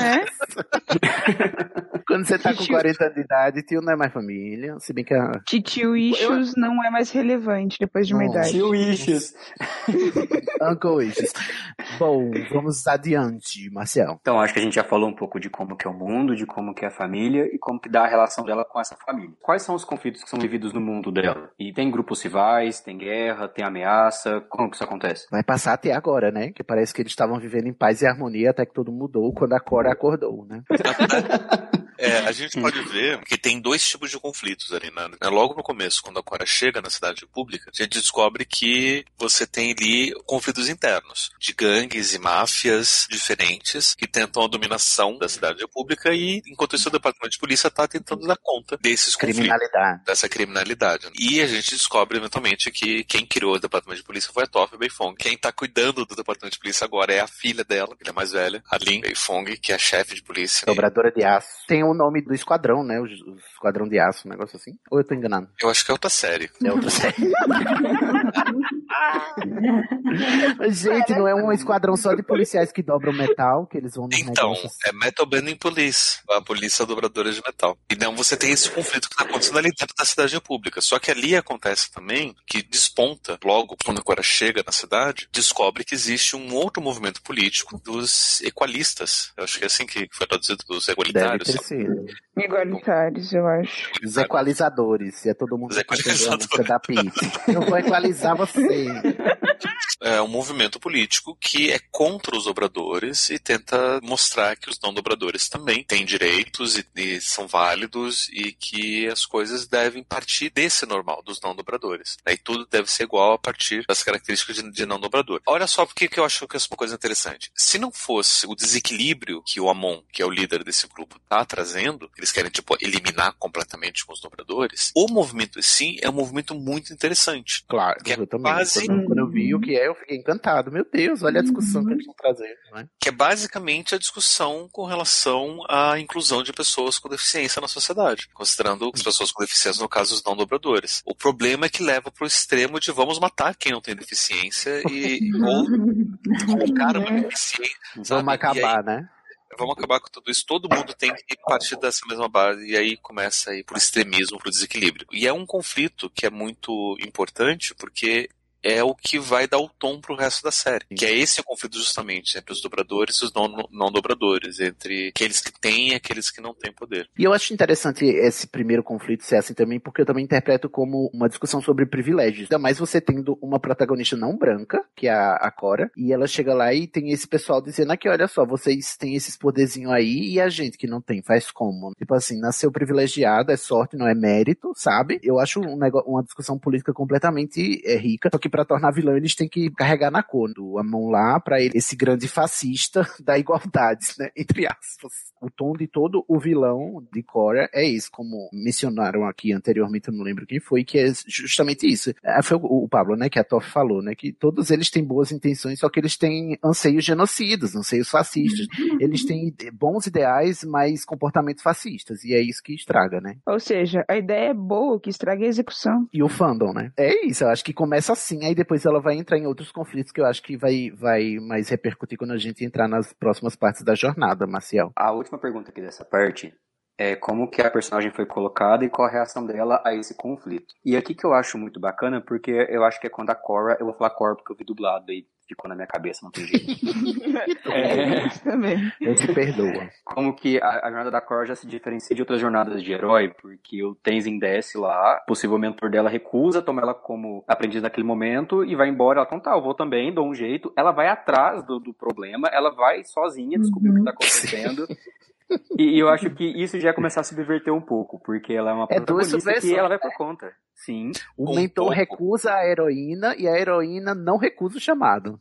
Quando você tá com 40 anos de idade, tio não é mais família, se bem que Tio Issues não é mais relevante depois de uma idade. Tio Issues. Uncle Issues. Bom, vamos adiante, Marcel. Então, acho que a gente já falou um pouco de como que é o mundo, de como que é a família e como que dá a relação dela com essa família. Quais são os conflitos que são vividos no mundo dela? E tem grupos rivais, tem guerra, tem ameaça, como que isso acontece? Vai passar até agora, né? Que parece que eles estavam vivendo em paz e harmonia até que tudo mudou quando a Cora acordou, né? A gente pode ver que tem dois tipos de conflitos ali, né? Logo no começo, quando a Cora chega na cidade pública, a gente descobre que você tem ali conflitos internos, de gangues e máfias diferentes que tentam a dominação da cidade pública e, enquanto isso, o departamento de polícia está tentando dar conta desses conflitos, dessa criminalidade. E a gente descobre, eventualmente, que quem criou o departamento de polícia foi a Toph Beifong. Quem está cuidando do departamento de polícia agora é a filha dela, que é mais velha, a Lin Beifong, que é a chefe de polícia. Dobradora de aço. Tem o nome do esquadrão, né? O esquadrão de aço, um negócio assim. Ou eu tô enganado? Eu acho que é outra série. É outra série. Gente, não é um esquadrão só de policiais que dobram metal, que eles vão nos negócios. É Metal Bending Police, a polícia dobradora de metal. Então você tem esse conflito que está acontecendo ali dentro da cidade pública. Só que ali acontece também que desponta, logo quando a Cora chega na cidade, descobre que existe um outro movimento político dos equalistas. Eu acho que é assim que foi traduzido, dos igualitários. Deve ter sido. Igualitários, eu acho. Os equalizadores. É todo mundo que da pizza. Eu vou equalizar você. É um movimento político que é contra os dobradores e tenta mostrar que os não dobradores também têm direitos e são válidos e que as coisas devem partir desse normal, dos não dobradores. E tudo deve ser igual a partir das características de não dobrador. Olha só porque que eu acho que é uma coisa interessante. Se não fosse o desequilíbrio que o Amon, que é o líder desse grupo, está trazendo, eles querem eliminar completamente com os dobradores, o movimento sim é um movimento muito interessante. Claro, que eu também. Quando eu vi o que eu fiquei encantado. Meu Deus, olha a discussão que eles estão trazendo. Né? Que é basicamente a discussão com relação à inclusão de pessoas com deficiência na sociedade, considerando as pessoas com deficiência, no caso, os não dobradores. O problema é que leva para o extremo de vamos matar quem não tem deficiência ou colocar uma deficiência. Vamos acabar, né? Vamos acabar com tudo isso. Todo mundo tem que partir dessa mesma base. E aí começa a ir pro extremismo, pro desequilíbrio. E é um conflito que é muito importante porque é o que vai dar o tom pro resto da série. Que é esse conflito justamente entre os dobradores e os não dobradores, entre aqueles que têm e aqueles que não têm poder. E eu acho interessante esse primeiro conflito ser assim também, porque eu também interpreto como uma discussão sobre privilégios. Ainda mais você tendo uma protagonista não branca, que é a Cora, e ela chega lá e tem esse pessoal dizendo aqui, olha só, vocês têm esses poderzinhos aí e a gente que não tem, faz como? Tipo assim, nasceu privilegiado, é sorte, não é mérito, sabe? Eu acho uma discussão política completamente rica, só que pra tornar vilão, eles têm que carregar na cor a mão lá pra ele, esse grande fascista da igualdade, né? Entre aspas. O tom de todo o vilão de Cora é isso, como mencionaram aqui anteriormente, eu não lembro quem foi, que é justamente isso. Foi o Pablo, né, que a Toph falou, né, que todos eles têm boas intenções, só que eles têm anseios genocidas, anseios fascistas. Eles têm bons ideais, mas comportamentos fascistas, e é isso que estraga, né? Ou seja, a ideia é boa, que estraga a execução. E o fandom, né? É isso, eu acho que começa assim, aí depois ela vai entrar em outros conflitos que eu acho que vai mais repercutir quando a gente entrar nas próximas partes da jornada, Maciel. A última pergunta aqui dessa parte é como que a personagem foi colocada e qual a reação dela a esse conflito. E aqui que eu acho muito bacana, porque eu acho que é quando a Cora, eu vou falar Cora porque eu vi dublado aí, ficou na minha cabeça, não tem jeito. Também. Eu te perdoa. Como que a jornada da Cora já se diferencia de outras jornadas de herói, porque o Tenzin desce lá, possível mentor dela recusa, toma ela como aprendiz naquele momento e vai embora. Ela, então tá, eu vou também, dou um jeito. Ela vai atrás do problema, ela vai sozinha descobrir o que tá acontecendo. E eu acho que isso já ia começar a se subverter um pouco, porque ela é uma protagonista que ela vai por conta. Sim. O mentor recusa a heroína e a heroína não recusa o chamado.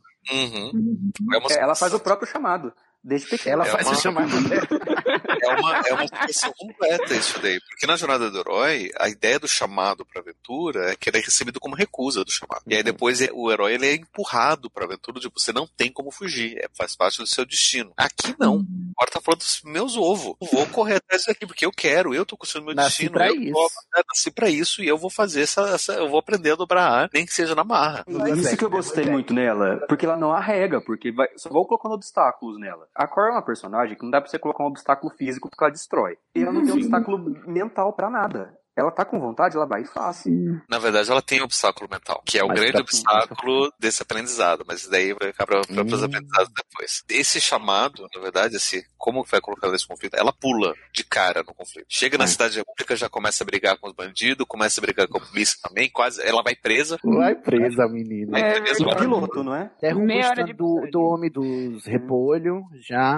Ela faz o próprio chamado. Desde pequeno. Ela faz o chamado dela. É uma situação completa isso daí. Porque na jornada do herói, a ideia do chamado pra aventura é que ele é recebido como recusa do chamado. E aí depois o herói ele é empurrado pra aventura, tipo, você não tem como fugir. Faz parte do seu destino. Aqui não. Agora tá falando dos meus ovos. Eu vou correr atrás disso aqui, porque eu quero. Eu tô construindo meu destino. Nasci pra isso e eu vou fazer eu vou aprender a dobrar ar, nem que seja na marra. Isso que eu gostei muito nela, porque ela não arrega, porque só vou colocando obstáculos nela. A Cora é uma personagem que não dá pra você colocar um obstáculo físico porque ela destrói. E ela não tem obstáculo mental pra nada. Ela tá com vontade, ela vai e faz. Na verdade, ela tem um obstáculo mental, que é o grande obstáculo desse aprendizado, mas daí vai ficar para os aprendizados depois. Esse chamado, na verdade, como vai colocar ela nesse conflito? Ela pula de cara no conflito. Chega na cidade república, já começa a brigar com os bandidos, começa a brigar com a polícia também, quase, ela vai presa. Vai presa, a menina. O piloto, não é? Derruba do homem dos repolhos, já.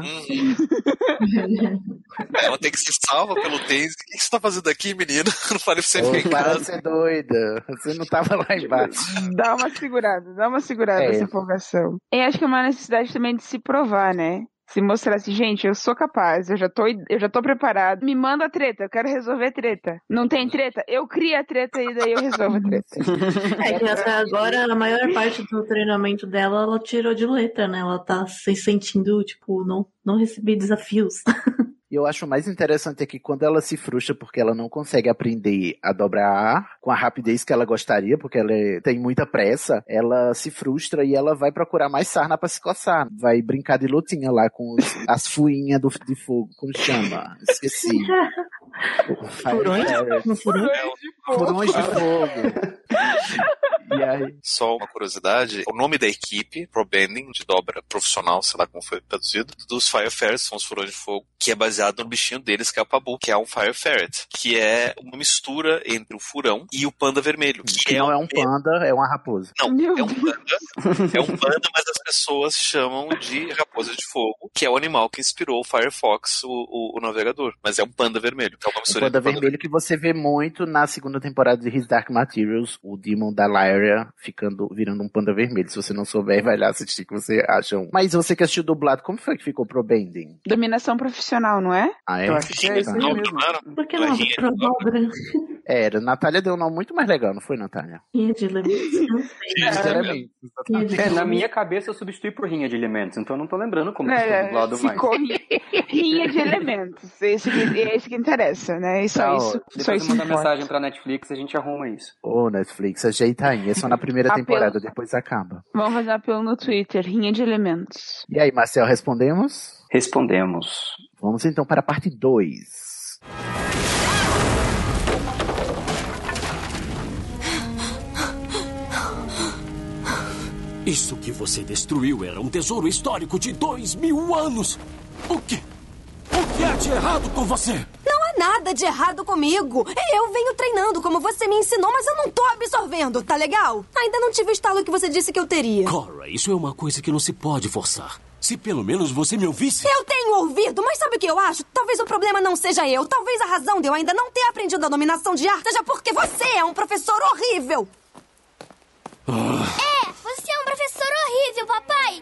Ela tem que ser salva pelo Taser. O que você tá fazendo aqui, menina? Não falei pra você ficar em Para casa. de ser doida. Você não tava lá embaixo. Dá uma segurada essa empolgação. E acho que é uma necessidade também de se provar, né? Se mostrar assim, gente, eu sou capaz, eu já tô preparado. Me manda a treta, eu quero resolver treta. Não tem treta? Eu crio a treta e daí eu resolvo a treta. Que até agora, a maior parte do treinamento dela, ela tirou de letra, né? Ela tá se sentindo, tipo, não recebi desafios. E eu acho mais interessante é que quando ela se frustra porque ela não consegue aprender a dobrar com a rapidez que ela gostaria, porque ela tem muita pressa, ela se frustra e ela vai procurar mais sarna pra se coçar. Vai brincar de lutinha lá com as fuinhas de fogo. Como chama? Esqueci. Furões de fogo. E aí? Só uma curiosidade, o nome da equipe, Pro Bending, de dobra profissional, sei lá como foi traduzido, dos Fire Ferrets, são os furões de fogo, que é baseado no bichinho deles, que é o Pabu, que é um Fire Ferret, que é uma mistura entre o furão e o panda vermelho. Que não é um panda, é uma raposa. Não, é um panda. É um panda, mas as pessoas chamam de raposa de fogo, que é o animal que inspirou o Firefox, o navegador. Mas é um panda vermelho. Então é uma mistura o panda vermelho que você vê muito na segunda temporada de His Dark Materials, o Demon da Lyra virando um panda vermelho. Se você não souber, vai lá assistir que você acha um. Mas você que assistiu dublado, como foi que ficou Pro Bending? Dominação profissional, não é? Ah, é? Eu acho que é isso mesmo. Por que não? Pro dobra. Era, Natália deu um nome muito mais legal, não foi, Natália? Rinha de elementos. Na minha cabeça eu substituí por rinha de elementos, então eu não tô lembrando como ficou dublado mais. Ficou rinha de elementos. Esse que interessa, né? Só isso. Depois você manda mensagem pra Netflix e a gente arruma isso. Ô, Netflix, ajeita aí. É só na primeira temporada, depois acaba. Vamos fazer um apelo no Twitter, rinha de elementos. E aí, Marcel, respondemos? Respondemos. Vamos então para a parte 2. Isso que você destruiu era um tesouro histórico de 2000 anos. O que há de errado com você? Não há nada de errado comigo. Eu venho treinando como você me ensinou, mas eu não tô absorvendo, tá legal? Ainda não tive o estalo que você disse que eu teria. Cora, isso é uma coisa que não se pode forçar. Se pelo menos você me ouvisse... Eu tenho ouvido, mas sabe o que eu acho? Talvez o problema não seja eu. Talvez a razão de eu ainda não ter aprendido a dominação de ar seja porque você é um professor horrível. É, você é um professor horrível, papai.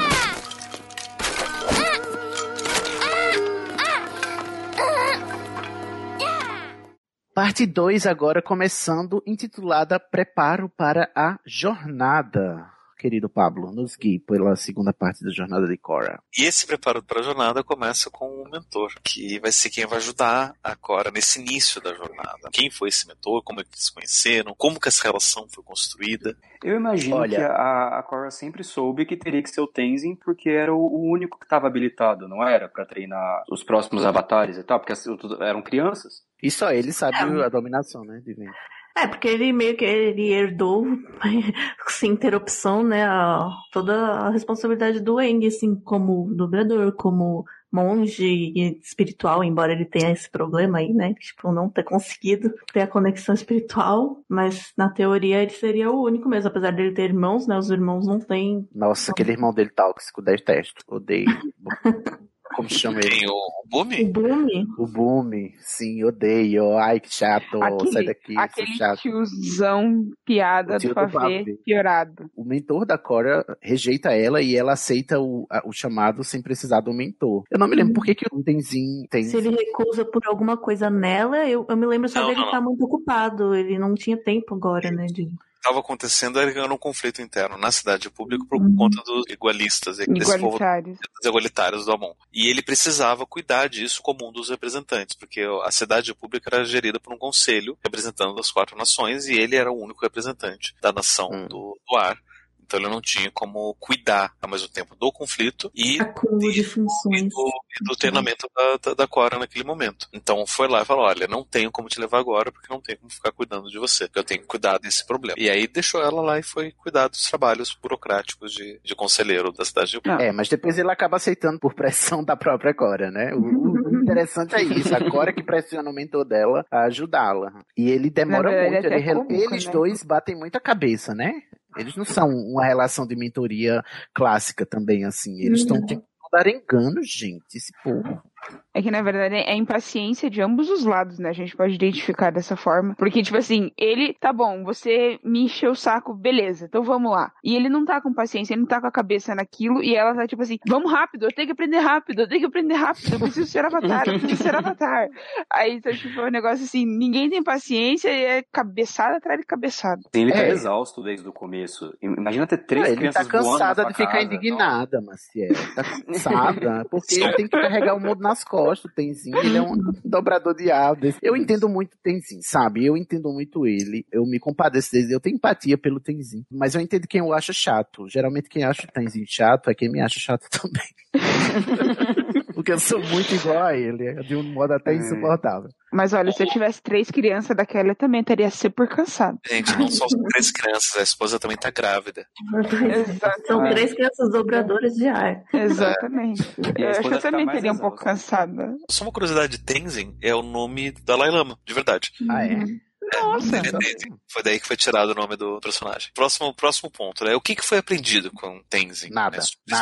Parte 2 agora começando, intitulada Preparo para a Jornada. Querido Pablo, nos guie pela segunda parte da jornada de Cora. E esse preparo para a jornada começa com o mentor, que vai ser quem vai ajudar a Cora nesse início da jornada. Quem foi esse mentor, como eles se conheceram, como que essa relação foi construída. Eu imagino que a Cora sempre soube que teria que ser o Tenzin, porque era o único que estava habilitado, não era? Para treinar os próximos avatares e tal, porque eram crianças. E só ele sabe a dominação, né, de vento. Porque ele meio que ele herdou, sem ter opção, né, toda a responsabilidade do Aang, assim, como dobrador, como monge espiritual, embora ele tenha esse problema aí, né, tipo, não ter conseguido ter a conexão espiritual, mas na teoria ele seria o único mesmo, apesar dele ter irmãos, né, os irmãos não têm... Nossa, aquele irmão dele tóxico, detesto, odeio. Como chama ele? Tem o Bumi? O Bumi? O Bumi, sim, odeio. Ai, que chato, sai daqui. Aquele chato. tiozão piada do pavê piorado. O mentor da Cora rejeita ela e ela aceita o chamado sem precisar do mentor. Eu não me lembro por que o Tenzin tem... Se ele recusa por alguma coisa nela, eu me lembro só dele estar muito ocupado. Ele não tinha tempo agora, né, de... Estava acontecendo era um conflito interno na cidade pública por conta dos igualistas, dos igualitários do Amon. E ele precisava cuidar disso como um dos representantes, porque a cidade pública era gerida por um conselho representando as 4 nações e ele era o único representante da nação do ar. Então ele não tinha como cuidar ao mesmo tempo do conflito e de funções. do treinamento da Cora naquele momento. Então foi lá e falou, olha, não tenho como te levar agora porque não tenho como ficar cuidando de você, porque eu tenho que cuidar desse problema. E aí deixou ela lá e foi cuidar dos trabalhos burocráticos de conselheiro da cidade de Upton. Mas depois ele acaba aceitando por pressão da própria Cora, né? O interessante é isso, a Cora que pressiona o mentor dela a ajudá-la. E ele demora muito, eles dois batem muito a cabeça, né? Eles não são uma relação de mentoria clássica também, assim. Eles estão tentando dar engano, gente, esse povo. É que, na verdade, é a impaciência de ambos os lados, né? A gente pode identificar dessa forma. Porque, tipo assim, ele, tá bom, você me encheu o saco, beleza, então vamos lá. E ele não tá com paciência, ele não tá com a cabeça naquilo, e ela tá tipo assim, vamos rápido, eu tenho que aprender rápido, eu preciso ser avatar, Aí, então, tipo, é um negócio assim, ninguém tem paciência e é cabeçada atrás de cabeçada. Sim, ele tá exausto desde o começo. Imagina ter 3 crianças voando. Ele tá cansada de ficar indignada, Maciel. Tá cansada, porque ele tem que carregar o mundo nas costas. O Tenzin, ele é um dobrador de almas. Eu entendo muito o Tenzin, sabe? Eu entendo muito ele. Eu me compadeço dele. Eu tenho empatia pelo Tenzin. Mas eu entendo quem eu acho chato. Geralmente quem acha o Tenzin chato é quem me acha chato também. Porque eu sou muito igual a ele. De um modo até insuportável. Mas olha, se eu tivesse 3 crianças daquela, eu também estaria super cansado. Gente, não são 3 crianças, a esposa também tá grávida. São 3 crianças dobradoras de ar. Exatamente. Eu acho que eu também teria um pouco cansada. Só uma curiosidade, Tenzin é o nome do Dalai Lama, de verdade. Ah, é? Nossa. Foi daí que foi tirado o nome do personagem. Próximo ponto, né? O que foi aprendido com Tenzin? Nada.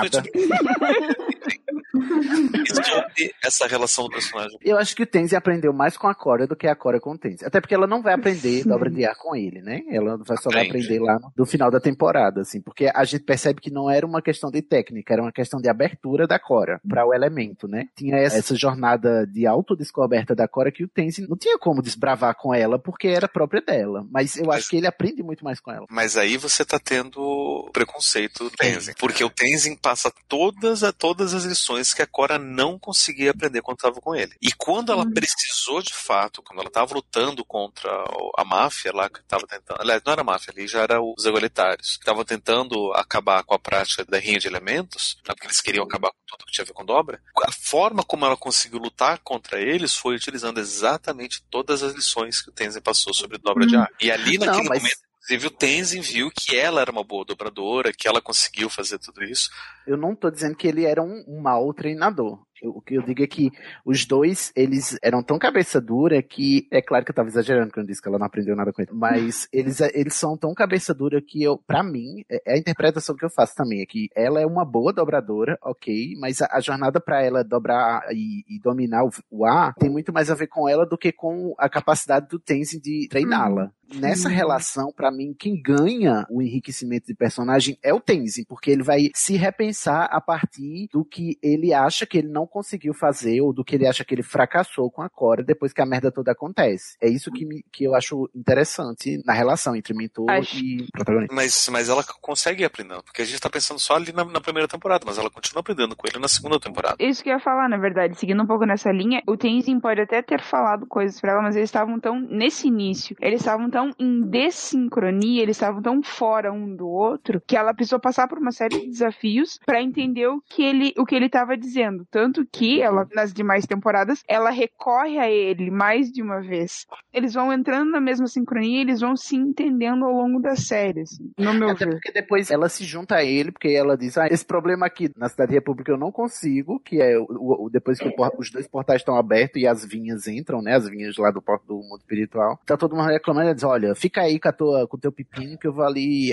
E sobre essa relação do personagem? Eu acho que o Tenzin aprendeu mais com a Cora do que a Cora com o Tenzin. Até porque ela não vai aprender dobra de ar com ele, né? Ela só vai aprender lá no final da temporada, assim. Porque a gente percebe que não era uma questão de técnica, era uma questão de abertura da Cora para o elemento, né? Tinha essa jornada de autodescoberta da Cora que o Tenzin não tinha como desbravar com ela porque era própria dela. Mas eu acho que ele aprende muito mais com ela. Mas aí você tá tendo preconceito do Tenzin. Porque o Tenzin passa todas as lições que a Cora não conseguia aprender quando estava com ele. E quando ela precisou de fato, quando ela estava lutando contra a máfia lá, que estava tentando... Aliás, não era a máfia, ali já era os egalitários, que estavam tentando acabar com a prática da rinha de elementos, porque eles queriam acabar com tudo que tinha a ver com dobra. A forma como ela conseguiu lutar contra eles foi utilizando exatamente todas as lições que o Tenzin passou sobre dobra de ar. E ali naquele momento, inclusive, o Tenzin viu que ela era uma boa dobradora, que ela conseguiu fazer tudo isso. Eu não tô dizendo que ele era um mau treinador. O que eu digo é que os dois, eles eram tão cabeça dura que, é claro que eu tava exagerando quando eu disse que ela não aprendeu nada com ele, mas eles são tão cabeça dura que pra mim, é a interpretação que eu faço também, é que ela é uma boa dobradora, ok, mas a jornada pra ela dobrar e dominar o ar tem muito mais a ver com ela do que com a capacidade do Tenzin de treiná-la. Nessa relação, pra mim, quem ganha o enriquecimento de personagem é o Tenzin, porque ele vai se repensar a partir do que ele acha que ele não conseguiu fazer, ou do que ele acha que ele fracassou com a Cora depois que a merda toda acontece. É isso que eu acho interessante na relação entre mentor e protagonista. Mas ela consegue aprender, porque a gente tá pensando só ali na primeira temporada, mas ela continua aprendendo com ele na segunda temporada. Isso que eu ia falar, na verdade, seguindo um pouco nessa linha, o Tenzin pode até ter falado coisas pra ela, mas eles estavam tão, nesse início, eles estavam tão em desincronia, eles estavam tão fora um do outro, que ela precisou passar por uma série de desafios pra entender o que ele estava dizendo. Tanto que ela, nas demais temporadas, ela recorre a ele mais de uma vez. Eles vão entrando na mesma sincronia, eles vão se entendendo ao longo da série, assim, no meu ver. Porque depois ela se junta a ele, porque ela diz, esse problema aqui na Cidade República eu não consigo, que é depois que os 2 portais estão abertos e as vinhas entram, né, as vinhas lá do porto do mundo espiritual. Tá todo mundo reclamando, ela diz, olha, fica aí com o teu pepino que eu vou ali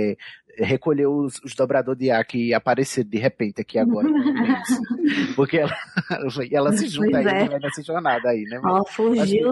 recolher os dobradores de ar que apareceram de repente aqui agora. Porque ela se junta aí nessa jornada aí, né? Ela fugiu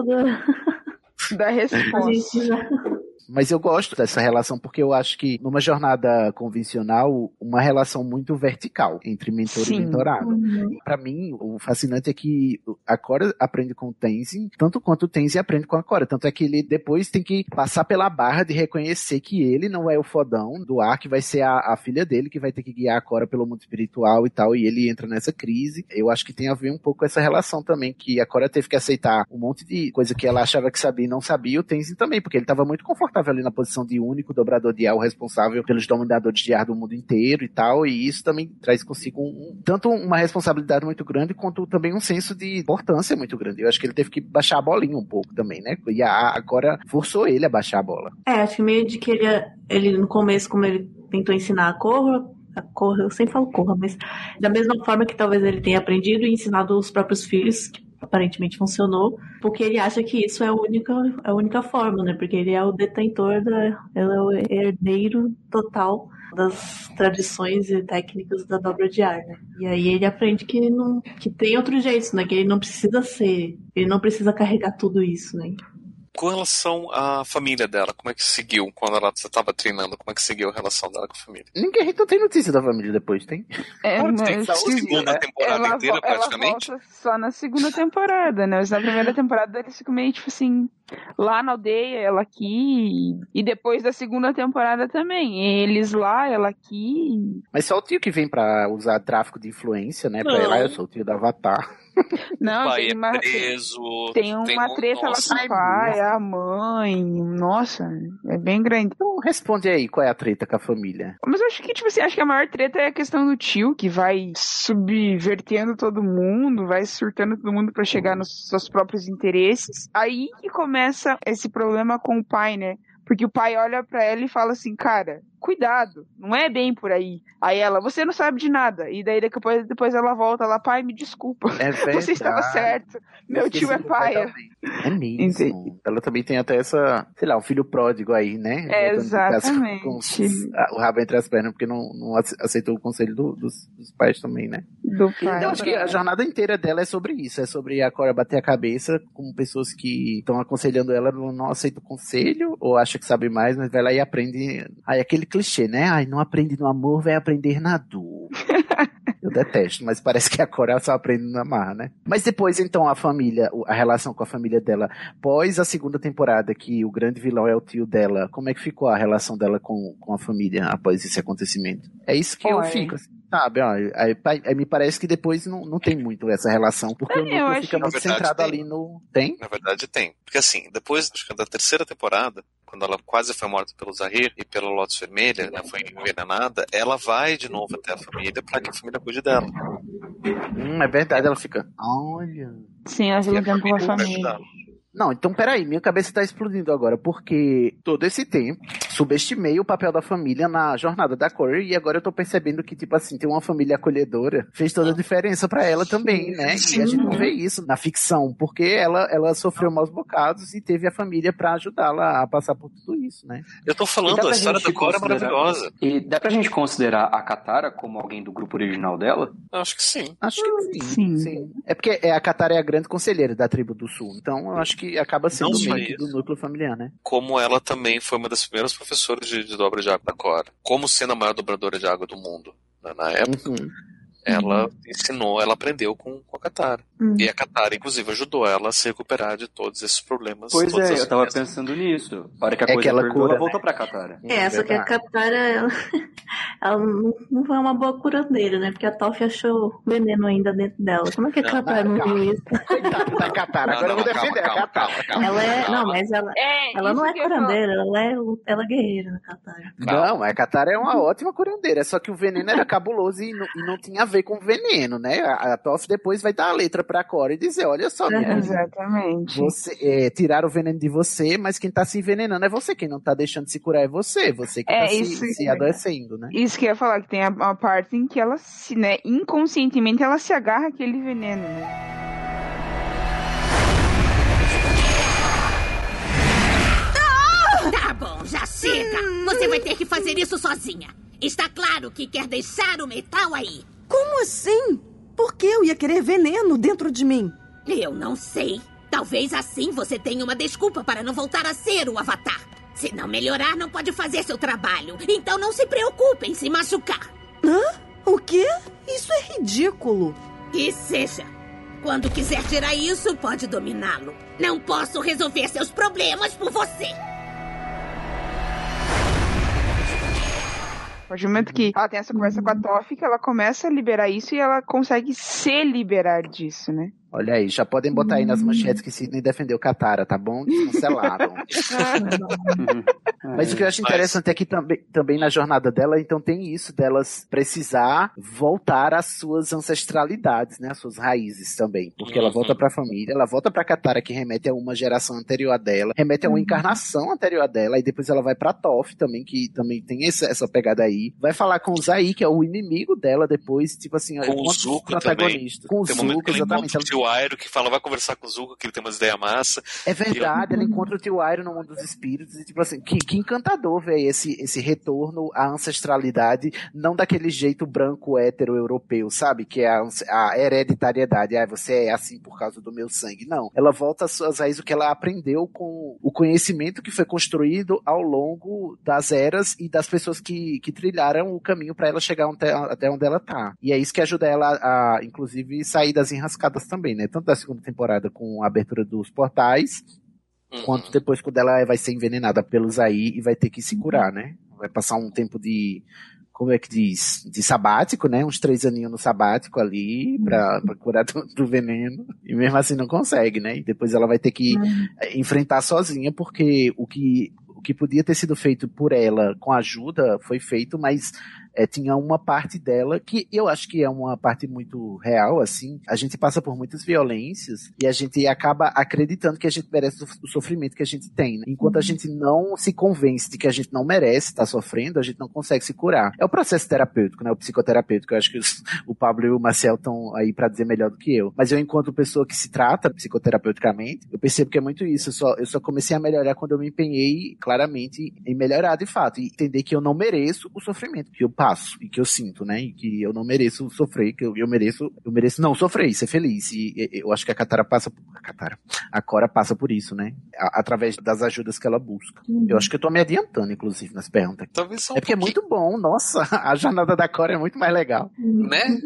da resposta. Mas eu gosto dessa relação porque eu acho que numa jornada convencional, uma relação muito vertical entre mentor e mentorado. Pra mim, o fascinante é que a Cora aprende com o Tenzin, tanto quanto o Tenzin aprende com a Cora. Tanto é que ele depois tem que passar pela barra de reconhecer que ele não é o fodão do ar, que vai ser a filha dele que vai ter que guiar a Cora pelo mundo espiritual e tal, e ele entra nessa crise. Eu acho que tem a ver um pouco com essa relação também, que a Cora teve que aceitar um monte de coisa que ela achava que sabia e não sabia, o Tenzin também, porque ele tava muito confortável confortável ali na posição de único dobrador de ar, o responsável pelos dominadores de ar do mundo inteiro e tal, e isso também traz consigo tanto uma responsabilidade muito grande, quanto também um senso de importância muito grande. Eu acho que ele teve que baixar a bolinha um pouco também, né? E agora forçou ele a baixar a bola. Acho que meio de que ele no começo, como ele tentou ensinar a Korra, eu sempre falo Korra, mas da mesma forma que talvez ele tenha aprendido e ensinado os próprios filhos, que aparentemente funcionou, porque ele acha que isso é a única forma, né? Porque ele é o detentor, ele é o herdeiro total das tradições e técnicas da dobra de ar, né? E aí ele aprende que tem outro jeito, né? Que ele não precisa carregar tudo isso, né? Com relação à família dela, como é que seguiu quando ela estava treinando? Como é que seguiu a relação dela com a família? Ninguém não tem notícia da família depois, tem? Tem a segunda temporada inteira, praticamente. Ela volta só na segunda temporada, né? Mas na primeira temporada eles ficam meio, tipo assim, lá na aldeia, ela aqui, e depois da segunda temporada também. Eles lá, ela aqui. Mas só o tio que vem pra usar tráfico de influência, né? Pra ela, eu sou o tio da Avatar. Não, o pai é preso. Tem uma treta lá com o pai, a mãe. Nossa, é bem grande. Então responde aí, qual é a treta com a família? Mas eu acho que, tipo assim, acho que a maior treta é a questão do tio, que vai subvertendo todo mundo, vai surtando todo mundo pra chegar nos seus próprios interesses. Aí que começa esse problema com o pai, né? Porque o pai olha pra ela e fala assim, cara, cuidado, não é bem por aí. Aí ela, você não sabe de nada. E daí depois ela volta lá, pai, me desculpa. É verdade. Você estava certo. Meu tio é paia. É mesmo. Ela também tem até essa, sei lá, um filho pródigo aí, né? Exatamente. Com o rabo entre as pernas, porque não aceitou o conselho dos pais também, né? Do pai. Então acho que a jornada inteira dela é sobre isso. É sobre a Korra bater a cabeça com pessoas que estão aconselhando ela, não aceita o conselho, ou acha que sabe mais, mas vai lá e aprende. Aí aquele clichê, né? Ai, não aprende no amor, vai aprender na dor. Eu detesto, mas parece que a Korra só aprende na marra, né? Mas depois, então, a família, a relação com a família dela, pós a segunda temporada, que o grande vilão é o tio dela, como é que ficou a relação dela com a família após esse acontecimento? É isso que eu fico, assim, sabe? Aí me parece que depois não tem muito essa relação, porque o núcleo fica muito centrado ali no... Tem? Na verdade tem. Porque assim, depois da terceira temporada, quando ela quase foi morta pelo Zahir e pela Lotus Vermelha, ela foi envenenada, ela vai de novo até a família pra que a família cuide dela. É verdade, ela fica... Olha... Sim, ela fica tempo com a família. Não, então peraí, minha cabeça tá explodindo agora, porque todo esse tempo subestimei o papel da família na jornada da Korra, e agora eu tô percebendo que, tipo assim, ter uma família acolhedora fez toda a diferença pra ela também, né? E a gente não vê isso na ficção, porque ela sofreu maus bocados e teve a família pra ajudá-la a passar por tudo isso, né? Eu tô falando, a história da Korra é maravilhosa. E dá pra gente considerar a Katara como alguém do grupo original dela? Acho que sim. Acho que sim. É porque a Katara é a grande conselheira da tribo do sul, então eu acho que acaba sendo meio do núcleo familiar, né? Como ela também foi uma das primeiras professoras de dobra de água da Korra. Como sendo a maior dobradora de água do mundo, né? Na época, ela ensinou, ela aprendeu com a Katara. E a Katara, inclusive, ajudou ela a se recuperar de todos esses problemas. Pois é, eu tava pensando nisso. A hora que a coisa ela perdeu, ela voltou pra Katara. Só que a Katara, ela não foi uma boa curandeira, né? Porque a Toph achou veneno ainda dentro dela. Como é que a Katara não viu isso? Coitada da Katara, agora eu vou defender a Katara. Ela é... Não, mas ela não é curandeira, ela é guerreira, a Katara. Não, a Katara é uma ótima curandeira, só que o veneno era cabuloso e não tinha a ver com veneno, né? A Toph depois vai dar a letra pra Korra e dizer, olha só, exatamente. Você, tirar o veneno de você, mas quem tá se envenenando é você, quem não tá deixando de se curar é você que tá se adoecendo, né? Isso que eu ia falar, que tem a parte em que ela, né, inconscientemente ela se agarra àquele veneno, né? Tá bom, já chega. Você vai ter que fazer isso sozinha. Está claro que quer deixar o metal aí. Como assim? Por que eu ia querer veneno dentro de mim? Eu não sei. Talvez assim você tenha uma desculpa para não voltar a ser o Avatar. Se não melhorar, não pode fazer seu trabalho. Então não se preocupe em se machucar. Hã? O quê? Isso é ridículo. Que seja. Quando quiser tirar isso, pode dominá-lo. Não posso resolver seus problemas por você. A partir do momento que ela tem essa conversa com a Toph, que ela começa a liberar isso e ela consegue se liberar disso, né? Olha aí, já podem botar aí nas manchetes que Sidney defendeu Katara, tá bom? Cancelaram. Mas o que eu acho interessante é que também na jornada dela, então tem isso, delas precisar voltar às suas ancestralidades, né? Às suas raízes também. Porque ela volta pra família, ela volta pra Katara, que remete a uma geração anterior a dela, remete a uma encarnação anterior a dela, e depois ela vai pra Toph também, que também tem essa pegada aí. Vai falar com o Zai, que é o inimigo dela depois, tipo assim, com o Zuko protagonista. Com o Zuko, exatamente. O tio Airo que fala, vai conversar com o Zuko, que ele tem umas ideias massa. É verdade, ela encontra o tio Airo no mundo dos espíritos, e tipo assim, que encantador, velho, esse retorno à ancestralidade, não daquele jeito branco, hétero, europeu, sabe? Que é a hereditariedade, você é assim por causa do meu sangue. Não, ela volta às suas raízes, o que ela aprendeu com o conhecimento que foi construído ao longo das eras e das pessoas que trilharam o caminho para ela chegar até onde ela tá. E é isso que ajuda ela a, inclusive, sair das enrascadas também, né? Tanto da segunda temporada com a abertura dos portais, quanto depois quando ela vai ser envenenada pelo Zai e vai ter que se curar, né? Vai passar um tempo de, como é que diz? De sabático, né? Uns 3 aninhos no sabático ali pra curar do veneno. E mesmo assim não consegue, né? E depois ela vai ter que enfrentar sozinha, porque o que podia ter sido feito por ela com ajuda foi feito, mas tinha uma parte dela que eu acho que é uma parte muito real, assim. A gente passa por muitas violências e a gente acaba acreditando que a gente merece o sofrimento que a gente tem, né? Enquanto a gente não se convence de que a gente não merece estar sofrendo, a gente não consegue se curar. É o processo terapêutico, né? O psicoterapêutico. Eu acho que o Pablo e o Marcel estão aí pra dizer melhor do que eu. Mas eu, enquanto pessoa que se trata psicoterapeuticamente, eu percebo que é muito isso. Eu só comecei a melhorar quando eu me empenhei claramente em melhorar de fato e entender que eu não mereço o sofrimento que eu passo e que eu sinto, né? E que eu não mereço sofrer, que eu mereço não sofrer e ser feliz. E eu acho que a Cora passa por isso, né? Através das ajudas que ela busca. Eu acho que eu tô me adiantando, inclusive, nas perguntas. Talvez porque é muito bom, nossa, a jornada da Cora é muito mais legal. Né?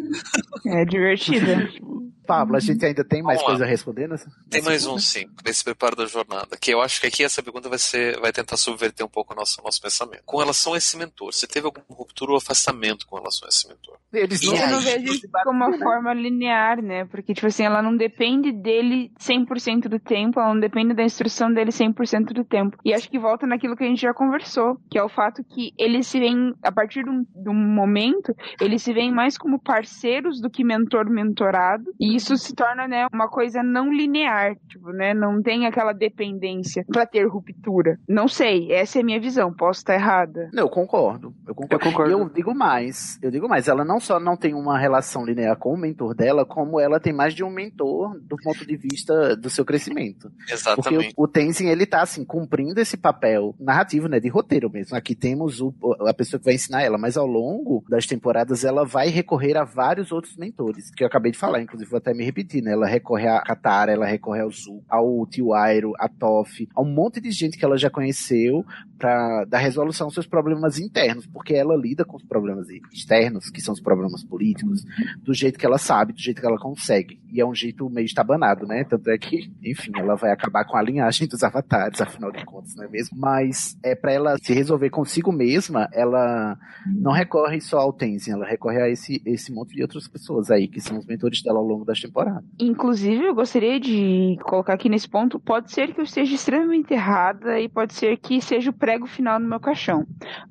É divertida. Pablo, a gente ainda tem mais coisa a responder? Tem mais um, sim, nesse preparo da jornada, que eu acho que aqui essa pergunta vai tentar subverter um pouco o nosso pensamento. Com relação a esse mentor, você teve alguma ruptura ou afastamento com relação a esse mentor? Eu não vejo isso como uma forma linear, né? Porque, tipo assim, ela não depende dele 100% do tempo, ela não depende da instrução dele 100% do tempo. E acho que volta naquilo que a gente já conversou, que é o fato que eles se veem, a partir de um momento, eles se veem mais como parceiros do que mentor-mentorado, e isso se torna, né, uma coisa não linear, tipo, né, não tem aquela dependência pra ter ruptura. Não sei, essa é a minha visão, posso estar errada. Não, eu concordo. E eu digo mais, ela não só não tem uma relação linear com o mentor dela, como ela tem mais de um mentor do ponto de vista do seu crescimento. Exatamente. Porque o Tenzin, ele tá, assim, cumprindo esse papel narrativo, né, de roteiro mesmo. Aqui temos a pessoa que vai ensinar ela, mas ao longo das temporadas ela vai recorrer a vários outros mentores, que eu acabei de falar, inclusive vou até me repetir, né? Ela recorre a Katara, ela recorre ao Zuko, ao tio Airo, a Toph, a um monte de gente que ela já conheceu pra dar resolução aos seus problemas internos, porque ela lida com os problemas externos, que são os problemas políticos, do jeito que ela sabe, do jeito que ela consegue. E é um jeito meio estabanado, né? Tanto é que, enfim, ela vai acabar com a linhagem dos avatares, afinal de contas, não é mesmo? Mas pra ela se resolver consigo mesma, ela não recorre só ao Tenzin, ela recorre a esse monte de outras pessoas aí, que são os mentores dela ao longo das temporadas. Inclusive, eu gostaria de colocar aqui nesse ponto, pode ser que eu esteja extremamente errada e pode ser que seja o prego final no meu caixão.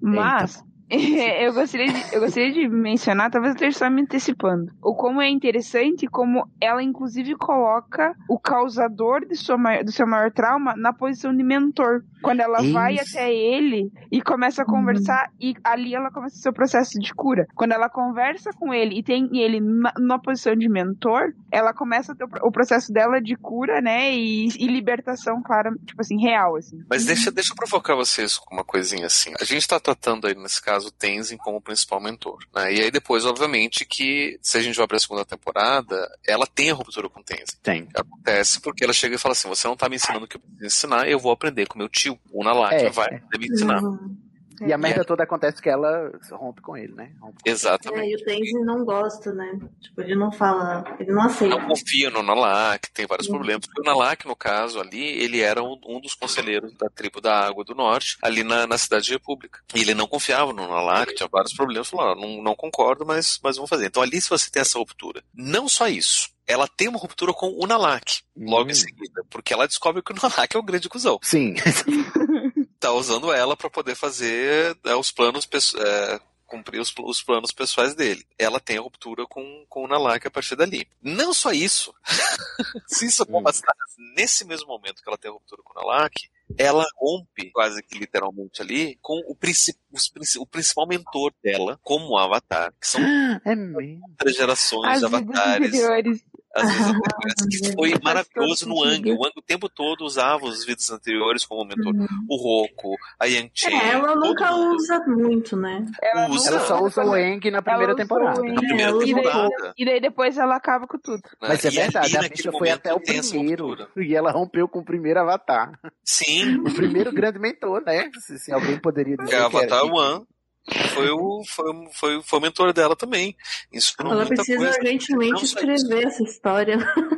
Mas eu gostaria de mencionar, talvez eu esteja só me antecipando, o como é interessante, como ela inclusive coloca o causador do seu maior trauma na posição de mentor. Quando ela vai até ele e começa a conversar, e ali ela começa o seu processo de cura. Quando ela conversa com ele e tem ele na posição de mentor, ela começa o processo dela de cura, né, e libertação, claro, tipo assim, real, assim. Mas deixa eu provocar vocês com uma coisinha assim. A gente tá tratando aí, nesse caso, o Tenzin como principal mentor, né? E aí depois, obviamente, que se a gente vai pra segunda temporada, ela tem a ruptura com o Tenzin. Tem. Acontece porque ela chega e fala assim, você não tá me ensinando o que eu preciso ensinar, eu vou aprender com meu tio. O Unalaq vai me ensinar. E a merda toda acontece que ela rompe com ele, né? Exatamente. E o Tenzin não gosta, né? Tipo, ele não fala, ele não aceita. Não confia no Nalak, tem vários problemas. Porque o Nalak, no caso, ali, ele era um dos conselheiros da tribo da Água do Norte, ali na Cidade de República. E ele não confiava no Nalak, tinha vários problemas. Falou, não concordo, mas vamos fazer. Então ali, se você tem essa ruptura, não só isso, ela tem uma ruptura com o Nalak, logo em seguida, porque ela descobre que o Nalak é um grande cuzão. Sim. Tá usando ela pra poder fazer os planos, cumprir os planos pessoais dele. Ela tem a ruptura com o Nalak a partir dali. Não só isso, se isso não bastasse, nesse mesmo momento que ela tem a ruptura com o Nalak, ela rompe, quase que literalmente ali, com o principal mentor dela, como o Avatar, que são outras gerações de avatares. Que foi maravilhoso no Aang. O Aang o tempo todo usava os vídeos anteriores como mentor. O Roku, a Yang Chen. Ela nunca usa muito, né? Ela só usa o Aang na primeira temporada. E daí depois ela acaba com tudo. Mas é verdade, a bicha foi até o primeiro. E ela rompeu com o primeiro Avatar. Sim. O primeiro grande mentor, né? Se alguém poderia dizer. É o Avatar One. Foi o mentor dela também. Ela precisa urgentemente escrever essa história.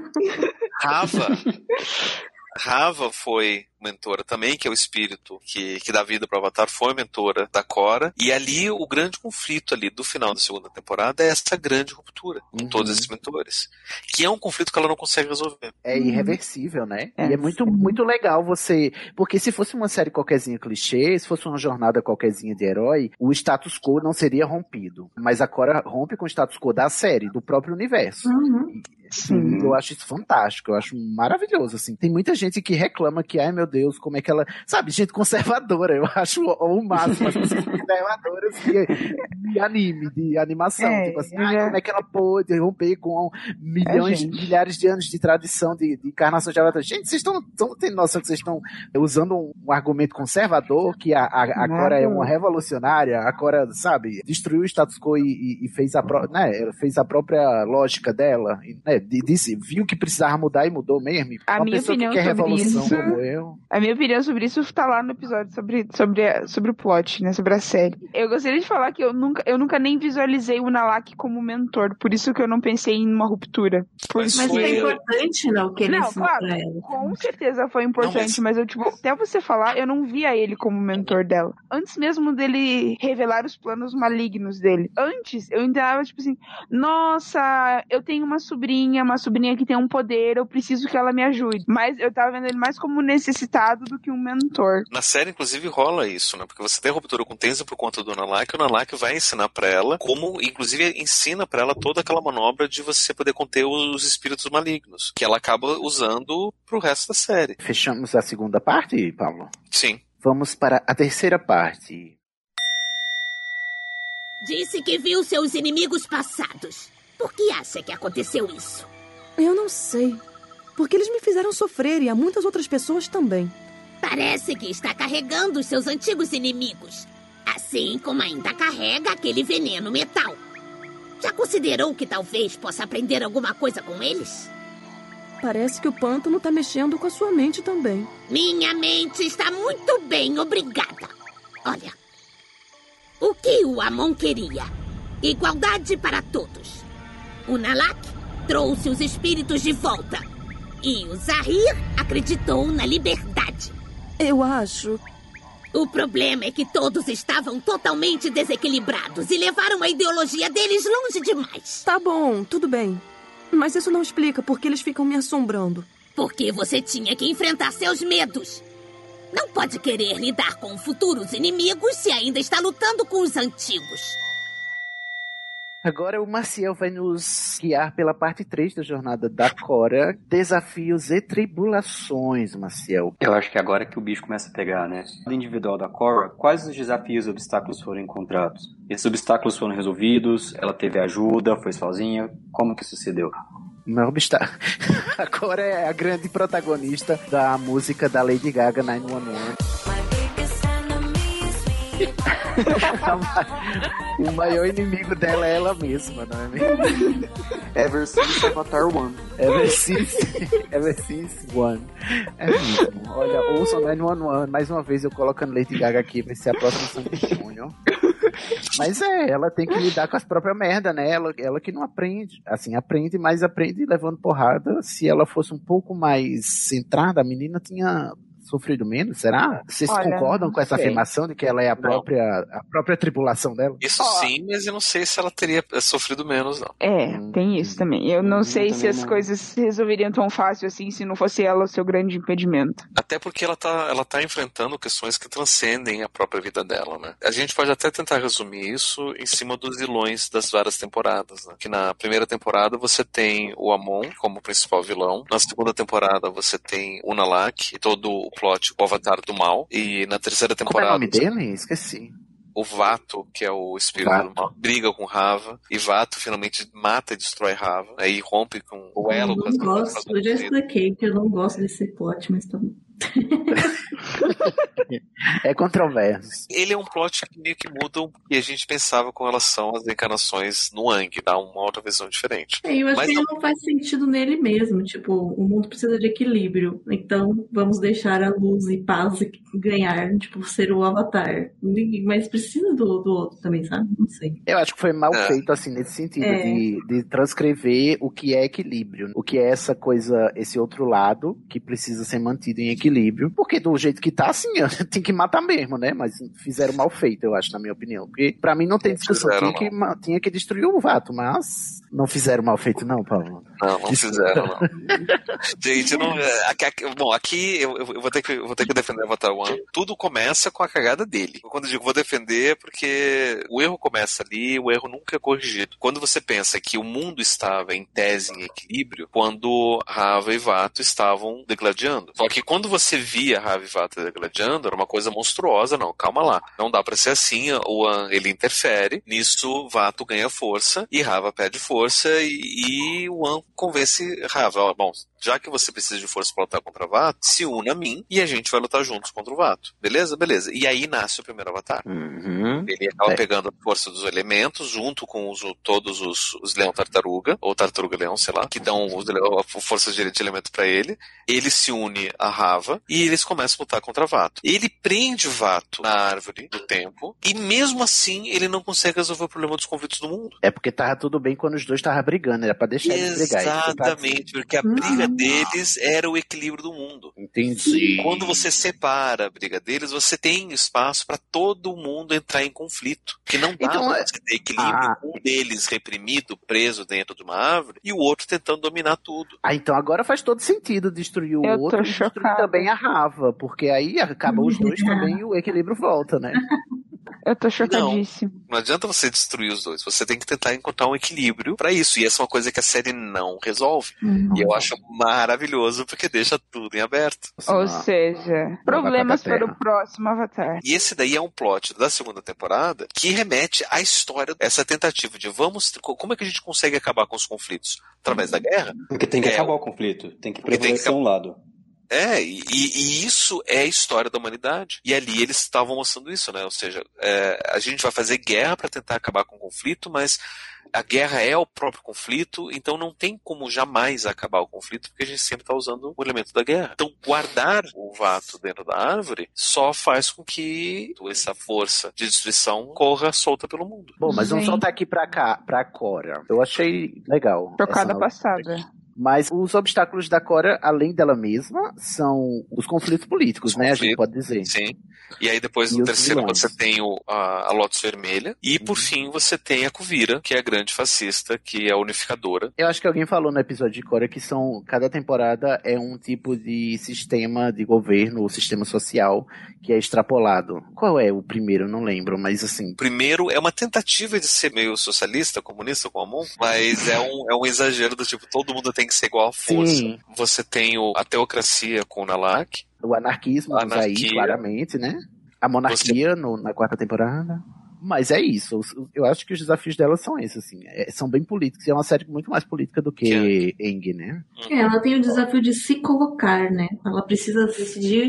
Rava foi mentora também, que é o espírito que dá vida para o Avatar, foi mentora da Korra. E ali o grande conflito ali do final da segunda temporada é essa grande ruptura com todos esses mentores. Que é um conflito que ela não consegue resolver. É irreversível, né? E é muito, muito legal você... Porque se fosse uma série qualquerzinha clichê, se fosse uma jornada qualquerzinha de herói, o status quo não seria rompido. Mas a Korra rompe com o status quo da série, do próprio universo. Sim, eu acho isso fantástico, eu acho maravilhoso, assim. Tem muita gente que reclama que, ai meu Deus, como é que ela... Sabe, gente conservadora, eu acho o máximo, as pessoas conservadoras de anime, de animação. Tipo assim, ai, como é que ela pôde romper com milhares de anos de tradição de encarnação de Avatar? Gente, vocês estão tendo noção que vocês estão usando um argumento conservador, que a Korra é uma revolucionária, a Korra, sabe, destruiu o status quo e fez fez a própria lógica dela, né? Viu que precisava mudar e mudou mesmo. A minha opinião sobre isso, como eu. A minha opinião sobre isso tá lá no episódio sobre o plot, né, sobre a série. Eu gostaria de falar que eu nunca nem visualizei o Nalak como mentor, por isso que eu não pensei em uma ruptura. Mas é importante, não, que ele claro, com certeza foi importante, mas eu, tipo, até você falar, eu não via ele como mentor dela. Antes mesmo dele revelar os planos malignos dele. Antes, eu entrava, tipo assim, nossa, eu tenho uma sobrinha que tem um poder, eu preciso que ela me ajude. Mas eu tava vendo ele mais como necessitado do que um mentor. Na série, inclusive, rola isso, né? Porque você tem ruptura com o Tenzin por conta do Nalak, e o Nalak vai ensinar pra ela como, inclusive, ensina pra ela toda aquela manobra de você poder conter os espíritos malignos, que ela acaba usando pro resto da série. Fechamos a segunda parte, Paulo? Sim. Vamos para a terceira parte. Disse que viu seus inimigos passados. Por que acha que aconteceu isso? Eu não sei. Porque eles me fizeram sofrer e a muitas outras pessoas também. Parece que está carregando os seus antigos inimigos. Assim como ainda carrega aquele veneno metal. Já considerou que talvez possa aprender alguma coisa com eles? Parece que o pântano está mexendo com a sua mente também. Minha mente está muito bem, obrigada. Olha, o que o Amon queria? Igualdade para todos. O Nalak trouxe os espíritos de volta. E o Zahir acreditou na liberdade. Eu acho... O problema é que todos estavam totalmente desequilibrados e levaram a ideologia deles longe demais. Tá bom, tudo bem. Mas isso não explica por que eles ficam me assombrando. Porque você tinha que enfrentar seus medos. Não pode querer lidar com futuros inimigos se ainda está lutando com os antigos. Agora o Maciel vai nos guiar pela parte 3 da jornada da Korra, desafios e tribulações, Maciel. Eu acho que agora que o bicho começa a pegar, né? No individual da Korra, quais os desafios e obstáculos foram encontrados? Esses obstáculos foram resolvidos? Ela teve ajuda? Foi sozinha? Como que sucedeu? Não obstáculo. A Korra é a grande protagonista da música da Lady Gaga 911. O maior inimigo dela é ela mesma, não é mesmo? É a versão de Avatar One. Ever since one. É mesmo. Olha, ouçam 911. Mais uma vez eu colocando Lady Gaga aqui, vai ser a próxima Sandy Júnior. Mas ela tem que lidar com as próprias merda, né? Ela que não aprende. Assim, aprende, mas aprende levando porrada. Se ela fosse um pouco mais centrada, a menina tinha sofrido menos, será? Vocês concordam com essa afirmação de que ela é a própria tripulação dela? Isso sim, mas eu não sei se ela teria sofrido menos, não. Tem isso também. Eu não sei se as coisas se resolveriam tão fácil assim se não fosse ela o seu grande impedimento. Até porque ela tá enfrentando questões que transcendem a própria vida dela, né? A gente pode até tentar resumir isso em cima dos vilões das várias temporadas, né? Que na primeira temporada você tem o Amon como principal vilão, na segunda temporada você tem o Nalak e todo o plot, o Avatar do Mal, e na terceira temporada... Qual é o nome dele? Esqueci. O Vato, que é o espírito do mal, briga com Rava, e Vato finalmente mata e destrói Rava, aí rompe com o elo. Eu já expliquei que eu não gosto desse plot, mas tá bom. É controverso. Ele é um plot que meio que muda o que a gente pensava com relação às encarnações no Aang, dá uma outra visão diferente. Eu acho que não faz sentido nele mesmo, tipo, o mundo precisa de equilíbrio, então vamos deixar a luz e paz ganhar, tipo, ser o Avatar, mas precisa do outro também, sabe? Não sei. Eu acho que foi mal feito, assim, nesse sentido, de transcrever o que é equilíbrio, o que é essa coisa, esse outro lado que precisa ser mantido em equilíbrio, porque do jeito que tá, assim, tem que matar mesmo, né? Mas fizeram mal feito, eu acho, na minha opinião. Porque pra mim não tem discussão. Tinha que destruir o Vato, mas não fizeram mal feito, não, Paulo. Não fizeram, não. Gente, bom, aqui eu vou ter que defender o Avatar One. Tudo começa com a cagada dele. Quando eu digo vou defender, é porque o erro começa ali, o erro nunca é corrigido. Quando você pensa que o mundo estava em tese em equilíbrio, quando Rava e Vato estavam degladiando. Só que quando você via Rava e Vato degladiando, era uma coisa monstruosa, não, calma lá. Não dá pra ser assim, o An, ele interfere, nisso Vato ganha força, e Rava perde força, e o An convence Rava, bom, já que você precisa de força pra lutar contra o Vato, se una a mim, e a gente vai lutar juntos contra o Vato. Beleza? Beleza. E aí nasce o primeiro Avatar. Ele acaba pegando a força dos elementos, junto com todos os Leão Tartaruga, ou Tartaruga Leão, sei lá, que dão a força de elemento pra ele. Ele se une a Rava, e eles começam a lutar contra o Vato. Ele prende o Vato na árvore do tempo, e mesmo assim ele não consegue resolver o problema dos conflitos do mundo. É porque tava tudo bem quando os dois estavam brigando, era pra deixar eles brigar. Exatamente, porque a briga deles era o equilíbrio do mundo. Entendi. Quando você separa a briga deles, você tem espaço pra todo mundo entrar em conflito. Porque não dá pra você ter equilíbrio, um deles reprimido, preso dentro de uma árvore, e o outro tentando dominar tudo. Então agora faz todo sentido destruir o outro e destruir também a Rava, porque aí acaba os dois também e o equilíbrio volta, né? Eu tô chocadíssimo. Não adianta você destruir os dois. Você tem que tentar encontrar um equilíbrio pra isso. E essa é uma coisa que a série não resolve. E eu acho maravilhoso porque deixa tudo em aberto. Ou seja, problemas para o próximo Avatar. E esse daí é um plot da segunda temporada que remete à história, essa tentativa de como é que a gente consegue acabar com os conflitos? Através da guerra? Porque tem que acabar o conflito. Tem que prevalecer um lado. E isso é a história da humanidade. E ali eles estavam mostrando isso, né? Ou seja, a gente vai fazer guerra para tentar acabar com o conflito, mas a guerra é o próprio conflito, então não tem como jamais acabar o conflito, porque a gente sempre está usando o elemento da guerra. Então, guardar o Vato dentro da árvore só faz com que essa força de destruição corra solta pelo mundo. Bom, mas vamos soltar aqui pra Korra. Eu achei legal. Tocada passada. Mas os obstáculos da Korra, além dela mesma, são os conflitos políticos, né? A gente pode dizer. Sim. E aí depois no terceiro você tem a Lotus Vermelha. E por fim você tem a Kuvira, que é a grande fascista, que é a unificadora. Eu acho que alguém falou no episódio de Korra que cada temporada é um tipo de sistema de governo, ou sistema social, que é extrapolado. Qual é o primeiro? Não lembro, mas assim... O primeiro é uma tentativa de ser meio socialista, comunista, com Amon, mas é um exagero do tipo, todo mundo tem que ser igual à força. Sim. Você tem a teocracia com o Nalak. O anarquismo aí, claramente, né? A monarquia na quarta temporada. Mas é isso. Eu acho que os desafios dela são esses, assim. São bem políticos. E é uma série muito mais política do que Aang, né? Ela tem o desafio de se colocar, né? Ela precisa decidir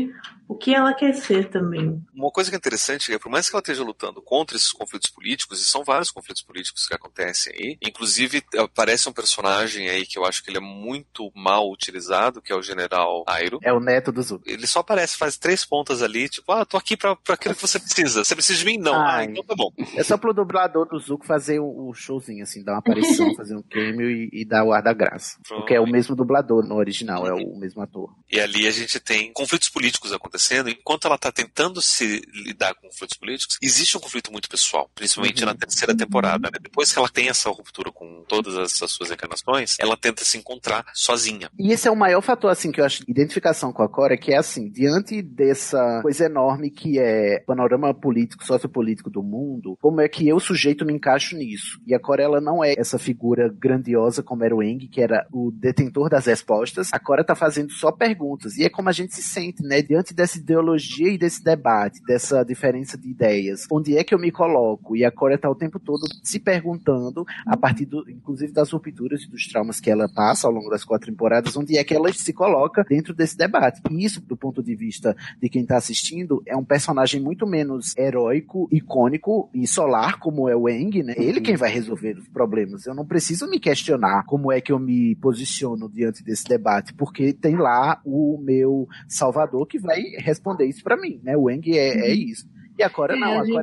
o que ela quer ser também. Uma coisa que é interessante é que, por mais que ela esteja lutando contra esses conflitos políticos, e são vários conflitos políticos que acontecem aí, inclusive aparece um personagem aí que eu acho que ele é muito mal utilizado, que é o General Airo. É o neto do Zuko. Ele só aparece, faz 3 pontas ali, tipo, tô aqui pra aquilo que você precisa. Você precisa de mim? Não. Então tá bom. É só pro dublador do Zuko fazer o showzinho, assim, dar uma aparição, fazer um cameo e dar o ar da graça. Porque é o mesmo dublador no original, é o mesmo ator. E ali a gente tem conflitos políticos acontecendo, enquanto ela tá tentando se lidar com conflitos políticos, existe um conflito muito pessoal, principalmente na terceira temporada, né? Depois que ela tem essa ruptura com todas as suas encarnações, ela tenta se encontrar sozinha. E esse é o maior fator, assim, que eu acho, identificação com a Korra, que é assim, diante dessa coisa enorme que é o panorama político, sociopolítico do mundo, como é que eu, sujeito, me encaixo nisso? E a Korra, ela não é essa figura grandiosa como era o Aang, que era o detentor das respostas. A Korra tá fazendo só perguntas, e é como a gente se sente, né, diante dessa ideologia e desse debate, dessa diferença de ideias. Onde é que eu me coloco? E a Korra tá o tempo todo se perguntando, a partir inclusive das rupturas e dos traumas que ela passa ao longo das 4 temporadas, onde é que ela se coloca dentro desse debate. E isso, do ponto de vista de quem tá assistindo, é um personagem muito menos heróico, icônico e solar, como é o Aang, né? Ele quem vai resolver os problemas. Eu não preciso me questionar como é que eu me posiciono diante desse debate, porque tem lá o meu salvador que vai responder isso pra mim, né? O Aang é isso. E a Korra não, a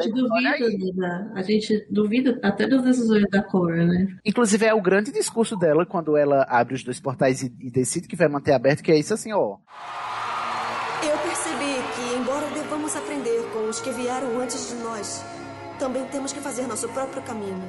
gente duvida até das decisões da Korra, né? Inclusive é o grande discurso dela quando ela abre os 2 portais e decide que vai manter aberto, que é isso assim, ó. Eu percebi que, embora devamos aprender com os que vieram antes de nós, também temos que fazer nosso próprio caminho.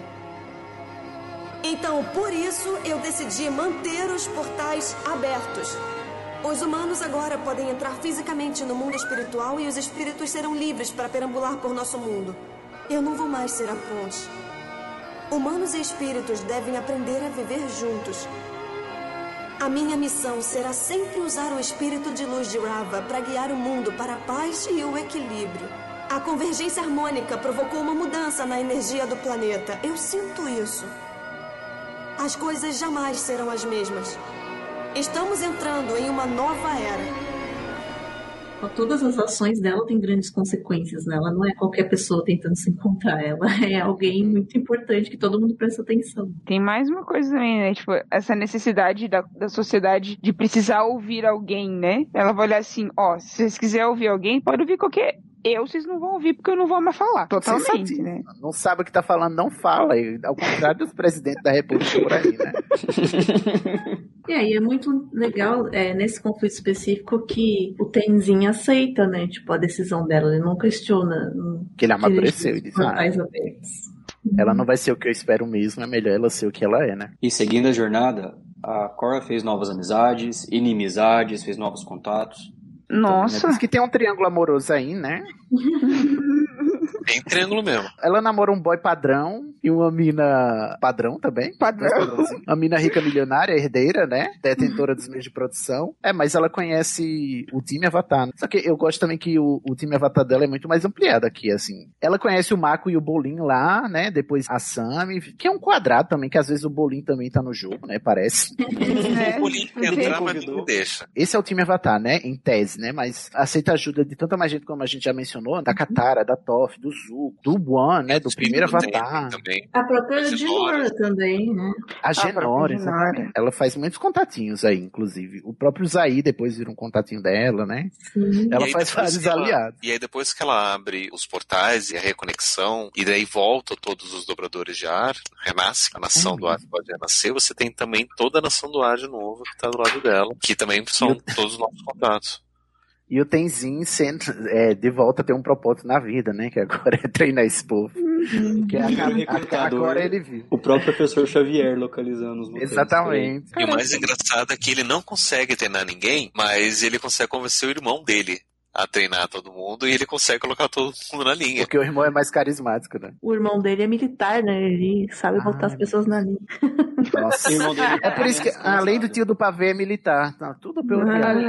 Então, por isso, eu decidi manter os portais abertos. Os humanos agora podem entrar fisicamente no mundo espiritual e os espíritos serão livres para perambular por nosso mundo. Eu não vou mais ser a ponte. Humanos e espíritos devem aprender a viver juntos. A minha missão será sempre usar o espírito de luz de Raava para guiar o mundo para a paz e o equilíbrio. A convergência harmônica provocou uma mudança na energia do planeta. Eu sinto isso. As coisas jamais serão as mesmas. Estamos entrando em uma nova era. Todas as ações dela têm grandes consequências, né? Ela não é qualquer pessoa tentando se encontrar. Ela é alguém muito importante que todo mundo presta atenção. Tem mais uma coisa também, né? Tipo, essa necessidade da sociedade de precisar ouvir alguém, né? Ela vai olhar assim, se vocês quiserem ouvir alguém, pode ouvir qualquer... vocês não vão ouvir porque eu não vou mais falar. Totalmente, né? Não sabe o que tá falando, não fala. Ao contrário dos presidentes da República por aí, né? E aí é muito legal nesse conflito específico que o Tenzin aceita, né? Tipo, a decisão dela. Ele não questiona. Que ele amadureceu e diz, ela não vai ser o que eu espero mesmo, é melhor ela ser o que ela é, né? E seguindo a jornada, a Korra fez novas amizades, inimizades, fez novos contatos. Nossa. Diz que tem um triângulo amoroso aí, né? Tem triângulo mesmo. Ela namora um boy padrão e uma mina padrão também. Padrão. Uma mina rica milionária, herdeira, né? Detentora dos meios de produção. Mas ela conhece o time Avatar. Só que eu gosto também que o time Avatar dela é muito mais ampliado aqui, assim. Ela conhece o Mako e o Bolin lá, né? Depois a Sami, que é um quadrado também, que às vezes o Bolin também tá no jogo, né? Parece. O Bolin entrar, mas não deixa. Esse é o time Avatar, né? Em tese, né? Mas aceita ajuda de tanta mais gente, como a gente já mencionou, da Katara, da Toph, do Zuko, do Buan, né? Do primeiro Avatar. A própria Genora também, né? A Genora, exatamente. Ela faz muitos contatinhos aí, inclusive. O próprio Zai depois vira um contatinho dela, né? Sim. Ela faz vários aliados. E aí depois que ela abre os portais e a reconexão, e daí volta todos os dobradores de ar, renasce, a nação do ar pode renascer, você tem também toda a nação do ar de novo que tá do lado dela, que também são todos os novos contatos. E o Tenzin de volta tem um propósito na vida, né? Que agora é treinar esse povo. Que agora ele vive. O próprio professor Xavier localizando os modelos. Exatamente. E o mais engraçado é que ele não consegue treinar ninguém, mas ele consegue convencer o irmão dele a treinar todo mundo e ele consegue colocar todo mundo na linha. Porque o irmão é mais carismático, né? O irmão dele é militar, né? Ele sabe botar as pessoas na linha. Nossa. É por isso que, além do tio do pavê, é militar. Tá, tudo pelo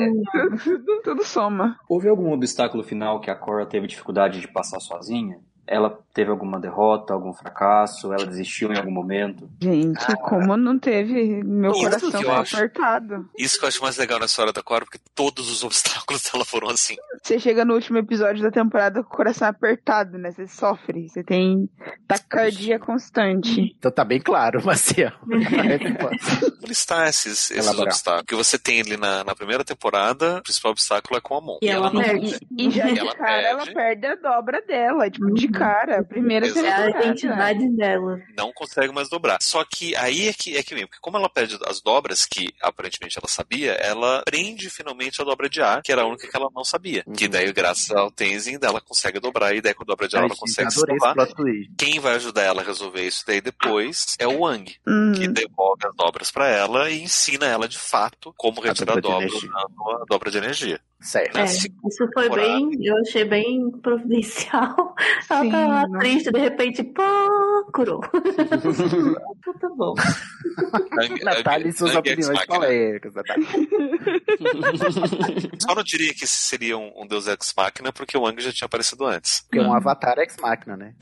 tudo soma. Houve algum obstáculo final que a Korra teve dificuldade de passar sozinha? Ela teve alguma derrota, algum fracasso? Ela desistiu em algum momento? Gente, como não teve? Meu coração foi apertado. Isso que eu acho mais legal na história da Korra, porque todos os obstáculos dela foram assim. você chega no último episódio da temporada com o coração apertado, né? Você sofre, você tem taquicardia constante. Então tá bem claro, Marcelo. Vou listar esses obstáculos que você tem ali na primeira temporada. O principal obstáculo é com a Amon. E ela perde. E já de cara ela perde a dobra dela, tipo, de cara. Primeira temporada. É a identidade dela. Não consegue mais dobrar. Só que aí é que mesmo, porque como ela perde as dobras, que aparentemente ela sabia, ela aprende finalmente a dobra de ar, que era a única que ela não sabia. Que daí, graças ao Tenzin, ela consegue dobrar, e daí com a dobra de ar ela consegue se salvar. Quem vai ajudar ela a resolver isso daí depois é o Wang, que devolve as dobras pra ela e ensina ela de fato como retirar a dobra de energia. Certo. Isso foi eu achei bem providencial. Ela tá lá triste, de repente, pô, curou. Tá bom. Natália e suas opiniões polêmicas, Natália. Só não diria que esse seria um Deus Ex Machina, porque o Wang já tinha aparecido antes. Porque é um Avatar Ex Machina, né?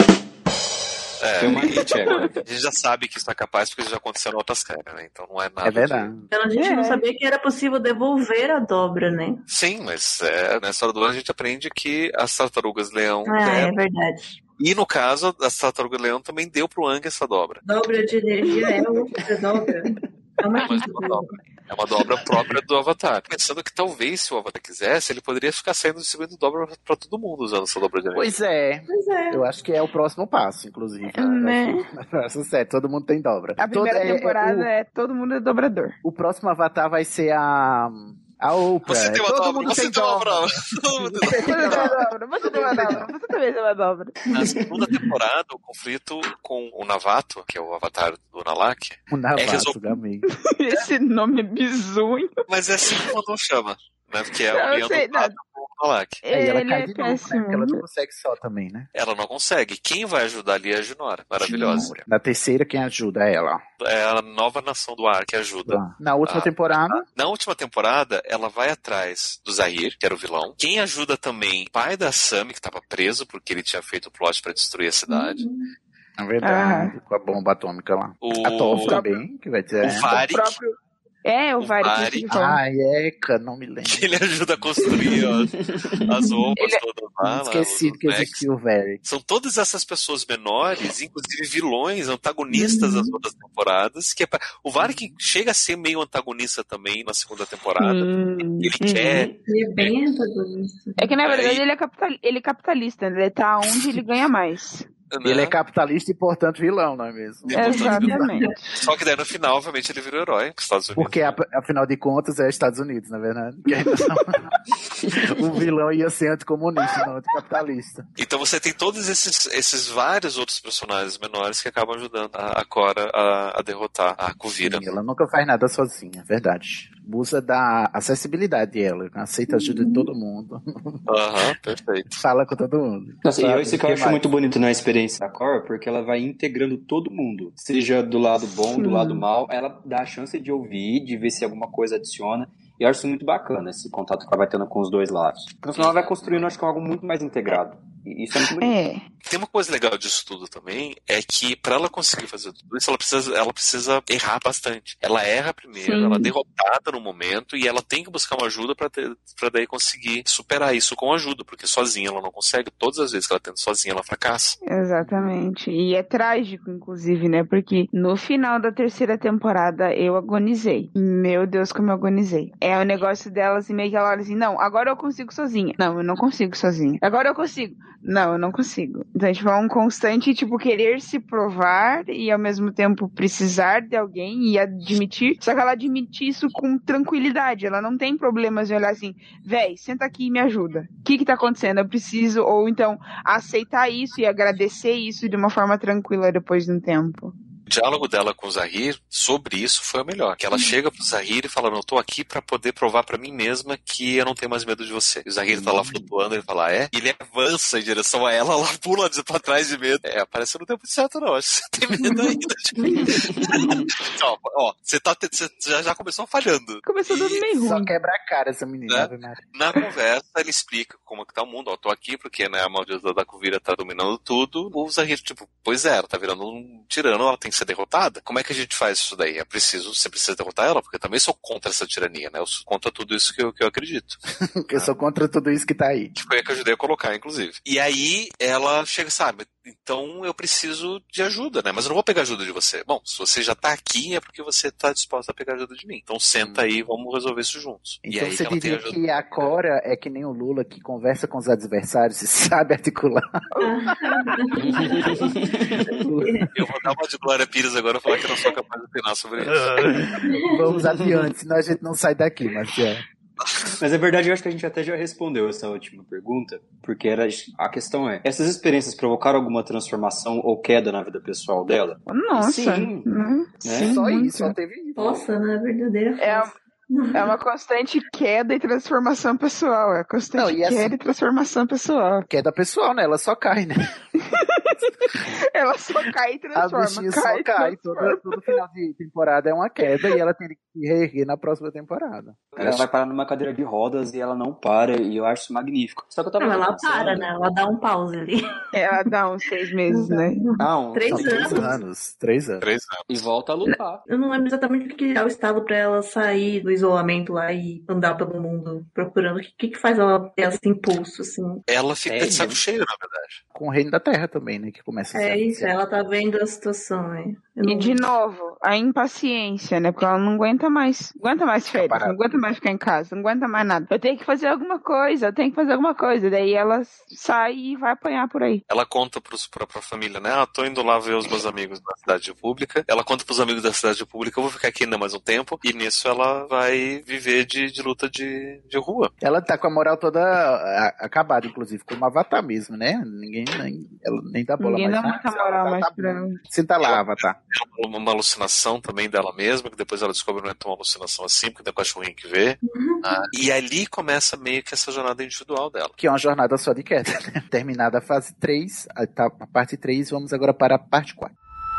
A gente já sabe que isso é capaz porque já aconteceu em outras séries, né? Então não é nada. É verdade. Então a gente não sabia que era possível devolver a dobra, né? Sim, mas na história do ano a gente aprende que as tartarugas leão. É verdade. E no caso, as tartarugas leão também deu pro Wang essa dobra. Dobra de energia é outra dobra. É uma dobra própria do Avatar. Pensando que talvez, se o Avatar quisesse, ele poderia ficar saindo distribuindo dobra pra todo mundo usando essa dobra de energia. Pois é. Eu acho que é o próximo passo, inclusive. Todo mundo tem dobra. A primeira temporada todo mundo é dobrador. O próximo Avatar vai ser a Oprah. Você tem uma dobra, você tem uma dobra. Você tem uma dobra, você tem uma dobra, você também tem uma dobra. Na segunda temporada, o conflito com o Navato, que é o avatar do Nalak, o Navato, também. Esse nome é bizonho. Mas é assim que o Mandon chama, né? Porque é a união do Navato com o Nalak. Ela cai de novo, né? Porque ela não consegue só também, né? Ela não consegue. Quem vai ajudar ali é a Junora. Maravilhosa. Na terceira, quem ajuda é ela. É a nova nação do ar que ajuda. Na última temporada? Na última temporada, ela vai atrás do Zahir, que era o vilão. Quem ajuda também o pai da Sami, que estava preso porque ele tinha feito o plot pra destruir a cidade. É verdade, com a bomba atômica lá. A Toph também, que vai dizer. O Varik. O Varik. Não me lembro. Ele ajuda a construir as roupas todas lá. Esqueci que existia o Varik. São todas essas pessoas menores, inclusive vilões, antagonistas das outras temporadas. Que o Varik chega a ser meio antagonista também na segunda temporada. Ele quer. Ele é bem antagonista. É que na verdade ele é capitalista, né? Ele tá onde ele ganha mais. Ele é capitalista e, portanto, vilão, não é mesmo? Exatamente. Só que daí, no final, obviamente, ele virou herói dos Estados Unidos. Porque, afinal de contas, é Estados Unidos, na verdade. O vilão ia ser anticomunista, não anticapitalista. Então você tem todos esses vários outros personagens menores que acabam ajudando a Korra a derrotar a Kuvira. Sim, ela nunca faz nada sozinha, verdade. Usa da acessibilidade dela, aceita a ajuda de todo mundo. Perfeito. Fala com todo mundo. Nossa, e esse que eu acho muito bonito na experiência da Korra, porque ela vai integrando todo mundo, seja do lado bom, do lado mal, ela dá a chance de ouvir, de ver se alguma coisa adiciona, e eu acho isso muito bacana, esse contato que ela vai tendo com os dois lados. Então, senão ela vai construindo, acho que algo muito mais integrado. E isso é muito bonito. Tem uma coisa legal disso tudo também, é que pra ela conseguir fazer tudo isso, ela precisa errar bastante. Ela erra primeiro, ela é derrotada no momento, e ela tem que buscar uma ajuda pra daí conseguir superar isso com ajuda, porque sozinha ela não consegue. Todas as vezes que ela tenta sozinha, ela fracassa. Exatamente. E é trágico, inclusive, né? Porque no final da terceira temporada eu agonizei. Meu Deus, como eu agonizei. É o negócio dela, assim, meio que ela olha assim, não, agora eu consigo sozinha. Não, eu não consigo sozinha. Agora eu consigo. Não, eu não consigo. Então, tipo, é um constante, tipo, querer se provar e, ao mesmo tempo, precisar de alguém e admitir. Só que ela admite isso com tranquilidade. Ela não tem problemas de olhar assim, véi, senta aqui e me ajuda. O que tá acontecendo? Eu preciso, ou então, aceitar isso e agradecer isso de uma forma tranquila depois de um tempo. O diálogo dela com o Zahir sobre isso foi o melhor. Que ela chega pro Zahir e fala, não, eu tô aqui pra poder provar pra mim mesma que eu não tenho mais medo de você. E o Zahir tá lá flutuando, ele fala, E ele avança em direção a ela pula pra trás de medo. Parece que não deu muito certo não, acho que você tem medo ainda de mim. Então, você já começou falhando. Começou dando meio ruim. Só quebra a cara essa menina. Né? Na conversa, ele explica como que tá o mundo. Tô aqui porque, né, a maldição da Kuvira tá dominando tudo. O Zahir, tipo, pois é, ela tá virando um tirano, ela tem ser derrotada, como é que a gente faz isso daí? Você precisa derrotar ela, porque eu também sou contra essa tirania, né? Eu sou contra tudo isso que eu acredito. Eu sou contra tudo isso que tá aí. Que foi a que eu ajudei a colocar, inclusive. E aí ela chega, sabe, então eu preciso de ajuda, né? Mas eu não vou pegar ajuda de você. Bom, se você já tá aqui é porque você tá disposta a pegar ajuda de mim. Então senta aí, vamos resolver isso juntos. Então e aí você diria que a Cora é que nem o Lula que conversa com os adversários e sabe articular. Eu vou dar uma de Glória Pires agora e falar que eu não sou capaz de opinar sobre isso. Vamos adiante, senão a gente não sai daqui, Marcelo. Mas é verdade, eu acho que a gente até já respondeu essa última pergunta, porque a questão é, essas experiências provocaram alguma transformação ou queda na vida pessoal dela? Nossa. Sim. Né? Sim, só isso, só teve isso. Nossa, na verdadeira É uma constante queda e transformação pessoal. É constante queda e transformação pessoal. Queda pessoal, né? Ela só cai, né? Ela só cai e transforma. A bichinha só cai. Todo final de temporada é uma queda e ela tem que reerguer na próxima temporada. Ela vai parar numa cadeira de rodas e ela não para, e eu acho isso magnífico. Só que eu tava ela para, né? Ela dá um pause ali. Ela dá uns 6 meses, né? Não, 3 anos. 3 anos. E volta a lutar. Eu não lembro exatamente o que é o estado pra ela sair do isolamento lá e andar pelo mundo procurando. O que faz ela ter esse impulso, assim? Ela fica de saco cheio, na verdade. Com o Reino da Terra também, né? Que começa a ser isso, ela tá vendo a situação, né? E de novo, a impaciência, né? Porque ela não aguenta mais. Não aguenta mais férias, não aguenta mais ficar em casa, não aguenta mais nada. Eu tenho que fazer alguma coisa. Daí ela sai e vai apanhar por aí. Ela conta pra família, né? Tô indo lá ver os meus amigos da cidade pública. Ela conta pros amigos da cidade pública, eu vou ficar aqui ainda mais um tempo. E nisso ela vai viver de luta de rua. Ela tá com a moral toda acabada, inclusive, como Avatar mesmo, né? Ela nem dá bola mais. Ninguém dá muita moral mais pra ela. Senta lá, Avatar. Uma alucinação também dela mesma, que depois ela descobre que não é tão uma alucinação assim, porque tem um cachorrinho que vê. E ali começa meio que essa jornada individual dela. Que é uma jornada só de queda, né? Terminada a fase 3, a parte 3, vamos agora para a parte 4.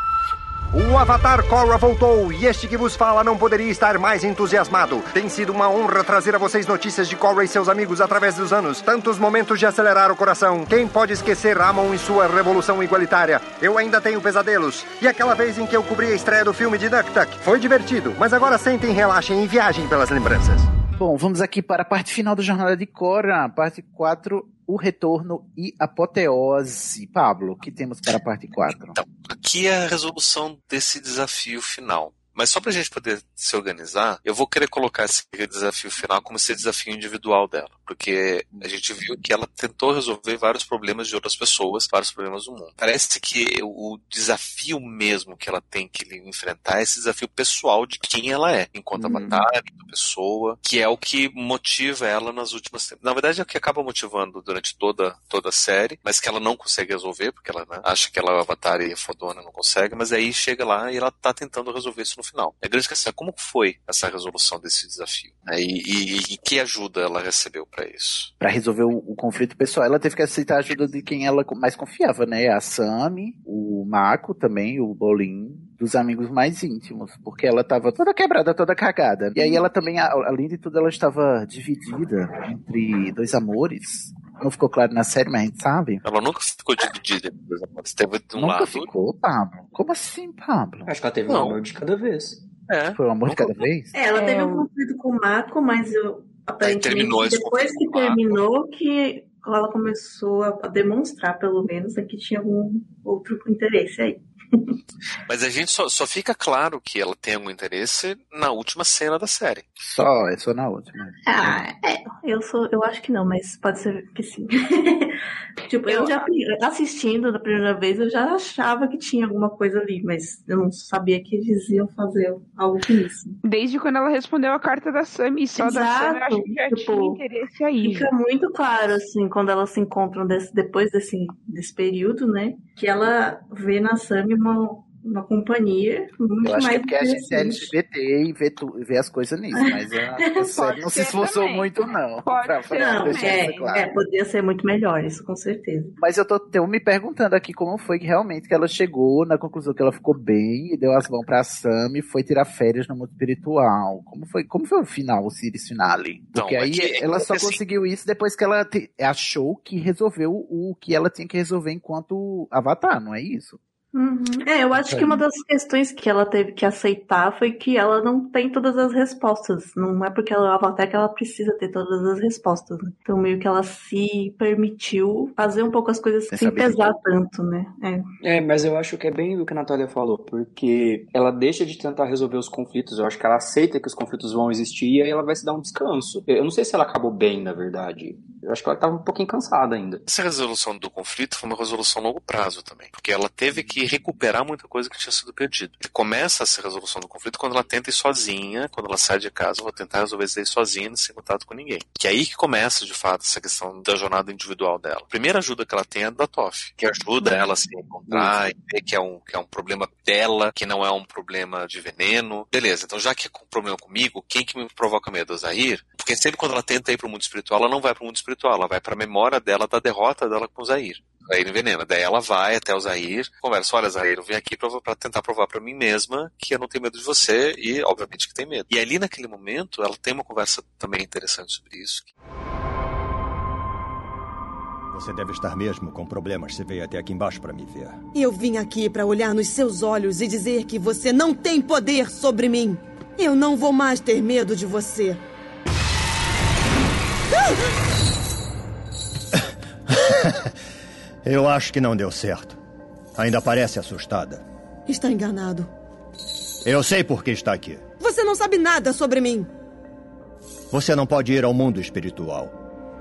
O Avatar Korra voltou e este que vos fala não poderia estar mais entusiasmado. Tem sido uma honra trazer a vocês notícias de Korra e seus amigos através dos anos. Tantos momentos de acelerar o coração. Quem pode esquecer Amon e sua revolução igualitária? Eu ainda tenho pesadelos. E aquela vez em que eu cobri a estreia do filme de Duck Duck. Foi divertido, mas agora sentem, relaxem e viajem pelas lembranças. Bom, vamos aqui para a parte final da jornada de Korra, parte 4, o retorno e apoteose. Pablo, o que temos para a parte 4? Então, aqui é a resolução desse desafio final. Mas só pra gente poder se organizar, eu vou querer colocar esse desafio final como esse desafio individual dela. Porque a gente viu que ela tentou resolver vários problemas de outras pessoas, vários problemas do mundo. Parece que o desafio mesmo que ela tem que enfrentar é esse desafio pessoal de quem ela é, enquanto avatar, enquanto pessoa, que é o que motiva ela nas últimas temporadas. Na verdade é o que acaba motivando durante toda a série, mas que ela não consegue resolver, porque ela acha que ela é avatar e é fodona, não consegue, mas aí chega lá e ela tá tentando resolver isso no final. A grande questão é como foi essa resolução desse desafio, né? E que ajuda ela recebeu para isso? Para resolver o conflito pessoal, ela teve que aceitar a ajuda de quem ela mais confiava, né? A Sami, o Mako também, o Bolin, dos amigos mais íntimos, porque ela estava toda quebrada, toda cagada. E aí ela também, além de tudo, ela estava dividida entre dois amores. Não ficou claro na série, mas a gente sabe. Ela nunca ficou dividida entre dois amores. Teve de um nunca lado. Ficou, Pablo? Como assim, Pablo? Acho que ela teve um amor de cada vez. Foi um amor de cada vez? Ela teve um conflito com o Mako, mas aparentemente depois que terminou que ela começou a demonstrar, pelo menos, que tinha algum outro interesse aí. Mas a gente só fica claro que ela tem algum interesse na última cena da série. É só na última. Eu acho que não, mas pode ser que sim. Tipo, eu já assistindo da primeira vez, eu já achava que tinha alguma coisa ali, mas eu não sabia que eles iam fazer algo com isso. Desde quando ela respondeu a carta da Sami, só da Sami, eu acho que já tinha interesse aí. Fica muito claro, assim, quando elas se encontram depois desse período, né, que ela vê na Sami uma companhia muito eu acho mais que é porque a gente é LGBT e vê as coisas nisso, mas a série não se esforçou também. Muito, não. Não, poderia ser muito melhor, isso com certeza. Mas eu tô me perguntando aqui como foi que realmente que ela chegou na conclusão que ela ficou bem e deu as mãos pra Sami e foi tirar férias no mundo espiritual. Como foi o final, o series finale? Porque aí ela só conseguiu isso depois que ela achou que resolveu o que ela tinha que resolver enquanto avatar, não é isso? Eu acho que uma das questões que ela teve que aceitar foi que ela não tem todas as respostas. Não é porque ela é o Avatar que ela precisa ter todas as respostas, né? Então meio que ela se permitiu fazer um pouco as coisas sem pesar tanto, né? Mas eu acho que é bem o que a Natália falou, porque ela deixa de tentar resolver os conflitos. Eu acho que ela aceita que os conflitos vão existir e aí ela vai se dar um descanso. Eu não sei se ela acabou bem, na verdade. Eu acho que ela estava um pouquinho cansada ainda. Essa resolução do conflito foi uma resolução a longo prazo também, porque ela teve que recuperar muita coisa que tinha sido perdida. Começa essa resolução do conflito quando ela tenta ir sozinha, quando ela sai de casa, vou tentar resolver isso aí sozinha, sem contato com ninguém. Que é aí que começa, de fato, essa questão da jornada individual dela. A primeira ajuda que ela tem é da Toph, que ajuda ela a se encontrar e ver que é um problema dela, que não é um problema de veneno. Beleza, então já que é um problema comigo, quem que me provoca medo? O Zahir? Porque sempre quando ela tenta ir pro mundo espiritual, ela não vai pro mundo espiritual, ela vai pra memória dela da derrota dela com o Zahir. O Zahir envenena. Daí ela vai até o Zahir, conversa, olha Zahir, eu vim aqui pra tentar provar pra mim mesma que eu não tenho medo de você e obviamente que tem medo. E ali naquele momento ela tem uma conversa também interessante sobre isso. Você deve estar mesmo com problemas se veio até aqui embaixo pra me ver. Eu vim aqui pra olhar nos seus olhos e dizer que você não tem poder sobre mim. Eu não vou mais ter medo de você. Eu acho que não deu certo. Ainda parece assustada. Está enganado. Eu sei por que está aqui. Você não sabe nada sobre mim. Você não pode ir ao mundo espiritual.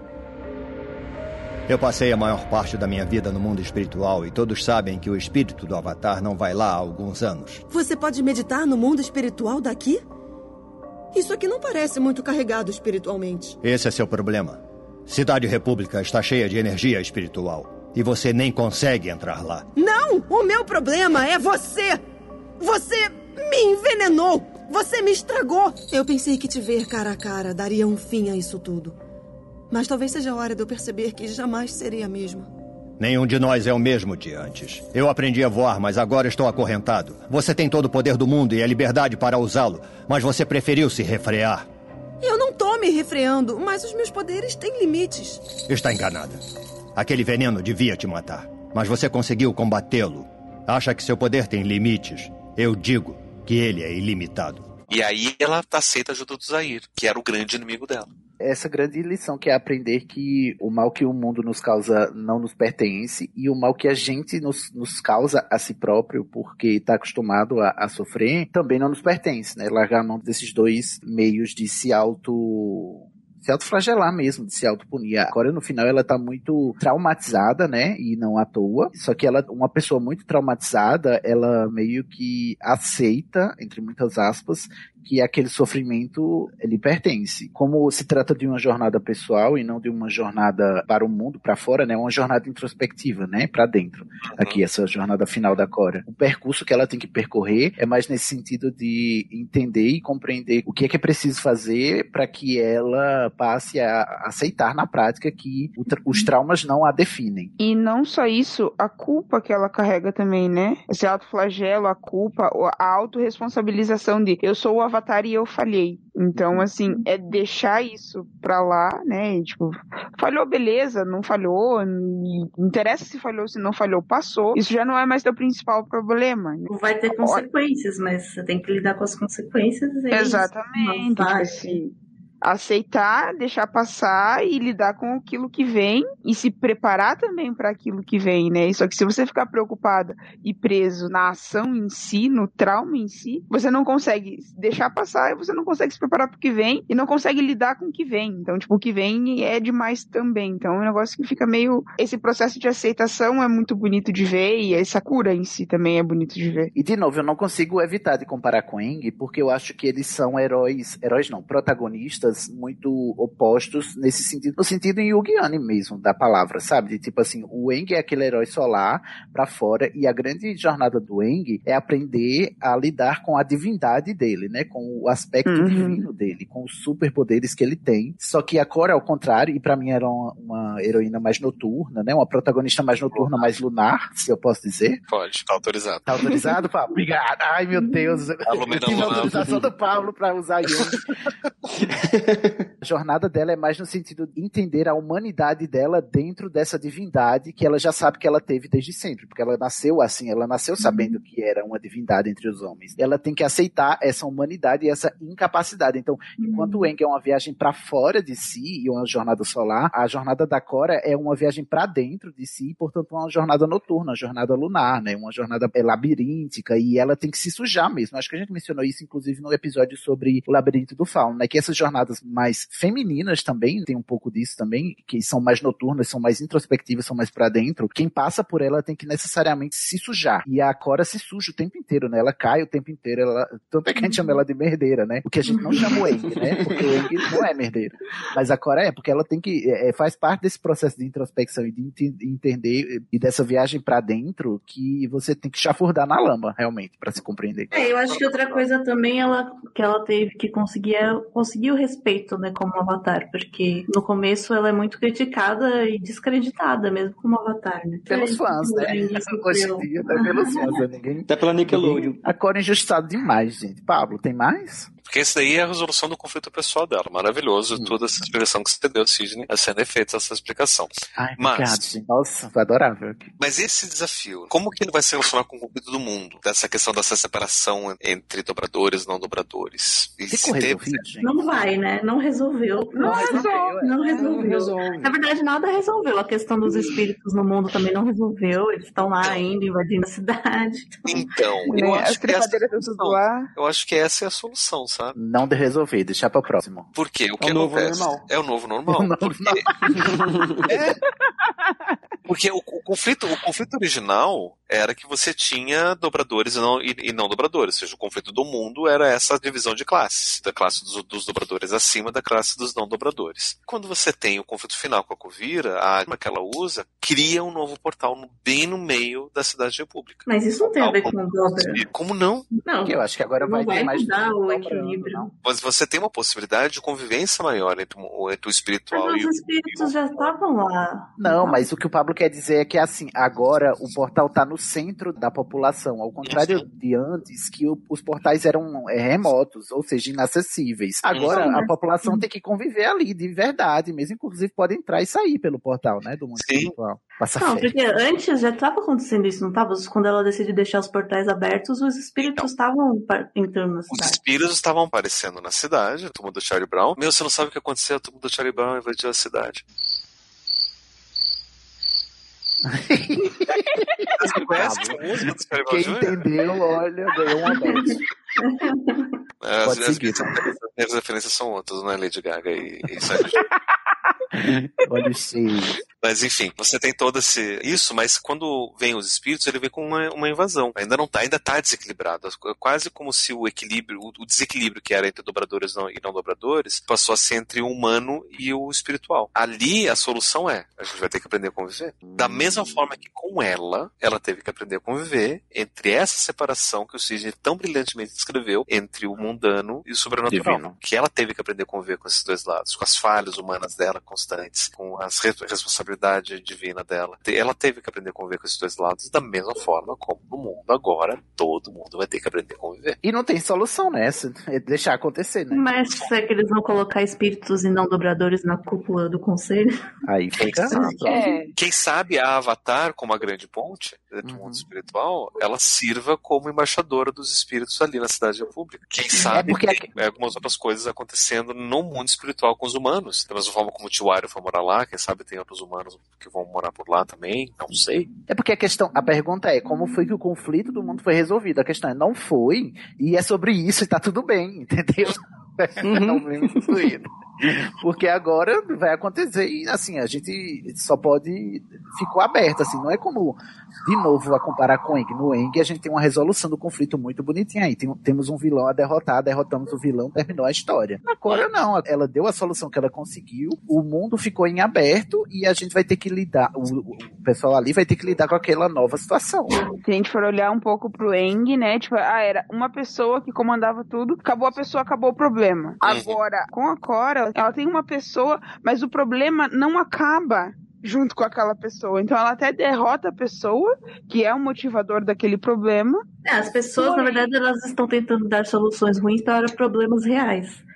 Eu passei a maior parte da minha vida no mundo espiritual e todos sabem que o espírito do Avatar não vai lá há alguns anos. Você pode meditar no mundo espiritual daqui? Isso aqui não parece muito carregado espiritualmente. Esse é seu problema. Cidade República está cheia de energia espiritual. E você nem consegue entrar lá. Não! O meu problema é você! Você me envenenou! Você me estragou! Eu pensei que te ver cara a cara daria um fim a isso tudo. Mas talvez seja a hora de eu perceber que jamais serei a mesma. Nenhum de nós é o mesmo de antes. Eu aprendi a voar, mas agora estou acorrentado. Você tem todo o poder do mundo e a liberdade para usá-lo, mas você preferiu se refrear. Eu não tô me refreando, mas os meus poderes têm limites. Está enganada. Aquele veneno devia te matar, mas você conseguiu combatê-lo. Acha que seu poder tem limites? Eu digo que ele é ilimitado. E aí ela aceita a ajuda do Zahir, que era o grande inimigo dela. Essa grande lição que é aprender que o mal que o mundo nos causa não nos pertence e o mal que a gente nos causa a si próprio porque está acostumado a sofrer também não nos pertence, né? Largar a mão desses dois meios de se autoflagelar mesmo, de se autopunir. Agora, no final, ela tá muito traumatizada, né? E não à toa. Só que ela, uma pessoa muito traumatizada, ela meio que aceita, entre muitas aspas, que aquele sofrimento lhe pertence. Como se trata de uma jornada pessoal e não de uma jornada para o mundo, para fora, né? Uma jornada introspectiva, né? Para dentro. Aqui, essa jornada final da Korra. O percurso que ela tem que percorrer é mais nesse sentido de entender e compreender o que é preciso fazer para que ela passe a aceitar na prática que os traumas não a definem. E não só isso, a culpa que ela carrega também, né? Esse autoflagelo, a culpa, a autorresponsabilização de eu sou o Avatar e eu falhei. Então, assim, é deixar isso pra lá, né? E, tipo, falhou, beleza, não falhou, não interessa se falhou, se não falhou, passou. Isso já não é mais teu principal problema. Né? Vai ter consequências, mas você tem que lidar com as consequências. Exatamente. Tipo assim, aceitar, deixar passar e lidar com aquilo que vem e se preparar também para aquilo que vem, né? Só que se você ficar preocupada e preso na ação em si, no trauma em si, você não consegue deixar passar e você não consegue se preparar para o que vem e não consegue lidar com o que vem. Então, tipo, o que vem é demais também. Então, é um negócio que fica meio... Esse processo de aceitação é muito bonito de ver e essa cura em si também é bonito de ver. E, de novo, eu não consigo evitar de comparar com Aang, porque eu acho que eles são protagonistas muito opostos nesse sentido, no sentido Jungiano mesmo da palavra, sabe? De tipo assim, o Aang é aquele herói solar pra fora e a grande jornada do Aang é aprender a lidar com a divindade dele, né? Com o aspecto divino dele, com os superpoderes que ele tem. Só que a Korra, ao contrário, e pra mim era uma heroína mais noturna, né? Uma protagonista mais noturna, mais lunar, se eu posso dizer. Pode, tá autorizado. Tá autorizado, Pablo? Obrigado. Ai, meu Deus. Eu tive a autorização do Pablo pra usar Jung. A jornada dela é mais no sentido de entender a humanidade dela dentro dessa divindade que ela já sabe que ela teve desde sempre, porque ela nasceu assim, ela nasceu sabendo que era uma divindade entre os homens. Ela tem que aceitar essa humanidade e essa incapacidade. Então, enquanto o Aang é uma viagem para fora de si e uma jornada solar, a jornada da Korra é uma viagem para dentro de si, portanto uma jornada noturna, uma jornada lunar, né? Uma jornada labiríntica, e ela tem que se sujar mesmo. Acho que a gente mencionou isso inclusive no episódio sobre o labirinto do fauno, né? Que essas jornadas mais femininas também tem um pouco disso também, que são mais noturnas, são mais introspectivas, são mais para dentro. Quem passa por ela tem que necessariamente se sujar, e a Korra se suja o tempo inteiro, né? Ela cai o tempo inteiro, tanto é que a gente chama ela de merdeira, né? Porque a gente não chama o Aang, né? Porque o Aang não é merdeiro, mas a Korra porque ela tem que, faz parte desse processo de introspecção e de entender, e dessa viagem pra dentro, que você tem que chafurdar na lama, realmente, pra se compreender. Eu acho que outra coisa também que ela teve que conseguir o respeito, né, como Avatar, porque no começo ela é muito criticada e descreditada mesmo como Avatar, né? Pelos fãs, né? Hoje em dia, pelos fãs, né? Ninguém... Até pela Nickelodeon. A Korra é injustiçada demais, gente. Pablo, tem mais? Porque esse daí é a resolução do conflito pessoal dela. Maravilhoso, toda essa explicação que você deu, Sidney, sendo feita essa explicação. Ai, obrigado, gente. Nossa, foi adorável. Mas esse desafio, como que ele vai se relacionar com o conflito do mundo? Dessa questão dessa separação entre dobradores e não dobradores? Não vai, né? Não resolveu. Não resolveu. Na verdade, nada resolveu. A questão dos espíritos no mundo também não resolveu. Eles estão lá ainda, invadindo a cidade. Então, eu acho que essa é a solução, sabe? Não de resolver, deixar para o próximo. Por quê? O que acontece? É o novo normal. Porque o conflito original era que você tinha dobradores e não dobradores, ou seja, o conflito do mundo era essa divisão de classes, da classe dos dobradores acima da classe dos não dobradores. Quando você tem o conflito final com a Kuvira, a arma que ela usa cria um novo portal bem no meio da cidade república. Mas isso não tem a ver com o dobra. Como não? Não, eu acho que agora vai ter mais o equilíbrio. Mas você tem uma possibilidade de convivência maior entre o espiritual e o... Mas os espíritos já estavam lá. Não, mas o que o Pablo quer dizer é que assim, agora o portal está no centro da população, ao contrário de antes, que os portais eram remotos, ou seja, inacessíveis. Agora a população tem que conviver ali, de verdade, mesmo inclusive pode entrar e sair pelo portal, né, do mundo espiritual. Não, porque antes já estava acontecendo isso, não estava? Quando ela decidiu deixar os portais abertos, os espíritos estavam entrando na cidade. Os espíritos estavam aparecendo na cidade, a turma do Charlie Brown. Você não sabe o que aconteceu, a turma do Charlie Brown invadiu a cidade. Quem entendeu, olha, ganhou um abraço. As referências são outras, não é Lady Gaga e Olha sim. Mas enfim, você tem todo isso, mas quando vem os espíritos, ele vem com uma invasão. Ainda tá desequilibrado. Quase como se o desequilíbrio que era entre dobradores e não dobradores, passou a ser entre o humano e o espiritual. Ali a solução a gente vai ter que aprender a conviver. Da mesma forma que com ela teve que aprender a conviver entre essa separação que o Sidney tão brilhantemente descreveu entre o mundano e o sobrenatural. Divino. Que ela teve que aprender a conviver com esses dois lados, com as falhas humanas dela constantes, com a responsabilidade divina dela. Ela teve que aprender a conviver com esses dois lados da mesma forma como no mundo agora todo mundo vai ter que aprender a conviver. E não tem solução nessa, é deixar acontecer, né? Mas será que eles vão colocar espíritos e não dobradores na cúpula do conselho? Aí fica. Quem sabe a Avatar, como a grande ponte do mundo espiritual, ela sirva como embaixadora dos espíritos ali na cidade república. Quem sabe tem algumas outras coisas acontecendo no mundo espiritual com os humanos. Da mesma forma como o Tiwari foi morar lá, quem sabe tem outros humanos que vão morar por lá também, não sei. É porque a pergunta é como foi que o conflito do mundo foi resolvido. A questão é, não foi, e é sobre isso e tá tudo bem, entendeu? Não vem incluído. Porque agora vai acontecer e assim, a gente só pode... Ficou aberto, assim, não é como, de novo, a comparar com o Aang. No Aang a gente tem uma resolução do conflito muito bonitinha aí. Temos um vilão a derrotar, derrotamos o vilão, terminou a história. Agora não, ela deu a solução que ela conseguiu, o mundo ficou em aberto e a gente vai ter que lidar, o pessoal ali vai ter que lidar com aquela nova situação. Se a gente for olhar um pouco pro Aang, né, tipo, era uma pessoa que comandava tudo, acabou a pessoa, acabou o problema. Agora, com a Korra, ela tem uma pessoa, mas o problema não acaba junto com aquela pessoa. Então ela até derrota a pessoa, que é o motivador daquele problema. As pessoas, na verdade, elas estão tentando dar soluções ruins para problemas reais.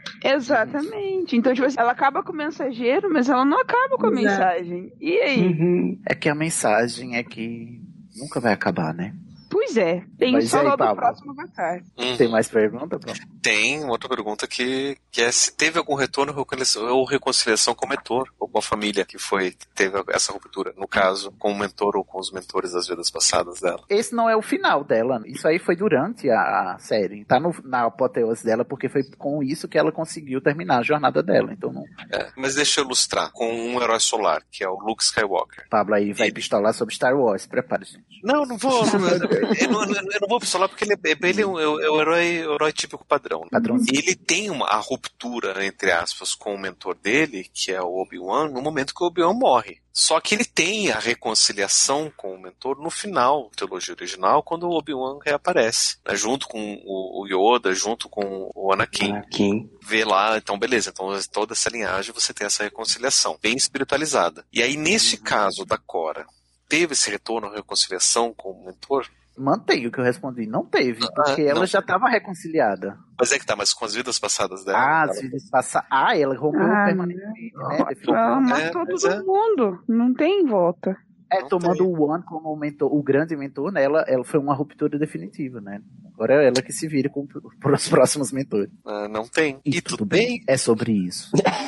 Exatamente. Então, tipo assim, ela acaba com o mensageiro, mas ela não acaba com a mensagem. E aí? É que a mensagem é que nunca vai acabar, né? Pois é. Tem Mas só aí, do Pablo? próximo Avatar. Tem mais pergunta, Pablo? Tem uma outra pergunta que é se teve algum retorno ou reconciliação com o mentor, ou com a família que teve essa ruptura, no caso, com o mentor ou com os mentores das vidas passadas dela. Esse não é o final dela. Isso aí foi durante a série. Tá na apoteose dela, porque foi com isso que ela conseguiu terminar a jornada dela. Então não... Mas deixa eu ilustrar com um herói solar, que é o Luke Skywalker. Pablo aí vai pistolar sobre Star Wars. Prepare, gente. Não vou. Eu não vou pistolar porque ele é o herói típico padrão. Ele tem a ruptura, entre aspas, com o mentor dele, que é o Obi-Wan, no momento que o Obi-Wan morre. Só que ele tem a reconciliação com o mentor no final da trilogia original, quando o Obi-Wan reaparece, né, junto com o Yoda, junto com o Anakin. Vê lá, então beleza, então toda essa linhagem você tem essa reconciliação, bem espiritualizada. E aí, neste caso da Korra, teve esse retorno à reconciliação com o mentor? Mantém o que eu respondi. Não teve, porque ela já estava reconciliada. Mas é que tá, mas com as vidas passadas dela. As vidas passadas. Ela rompeu permanentemente, né? Ela matou todo mundo. Não tem volta. Tomando o One como mentor, o grande mentor, né? Ela foi uma ruptura definitiva, né? Agora é ela que se vira para os próximos mentores. Não tem. E tudo bem? É sobre isso.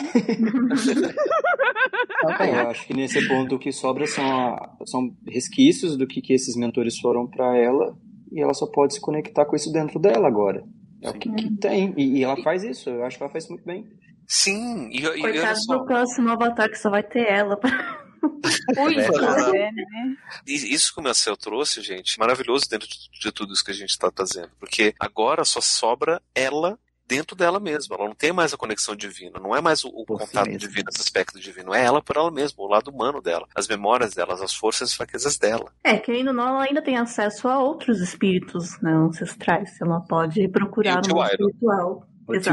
Eu acho que nesse ponto o que sobra são resquícios do que esses mentores foram para ela, e ela só pode se conectar com isso dentro dela agora. É o que tem. E ela faz isso. Eu acho que ela faz muito bem. Sim. Coitado do próximo Avatar, que só vai ter ela. Isso que o Marcel trouxe, gente, maravilhoso dentro de tudo isso que a gente está trazendo, porque agora só sobra ela dentro dela mesma, ela não tem mais a conexão divina, não é mais o contato divino, esse aspecto divino, é ela por ela mesma, o lado humano dela, as memórias dela, as forças e fraquezas dela. Querendo ou não, ela ainda tem acesso a outros espíritos, né, ancestrais, ela pode procurar no mundo espiritual.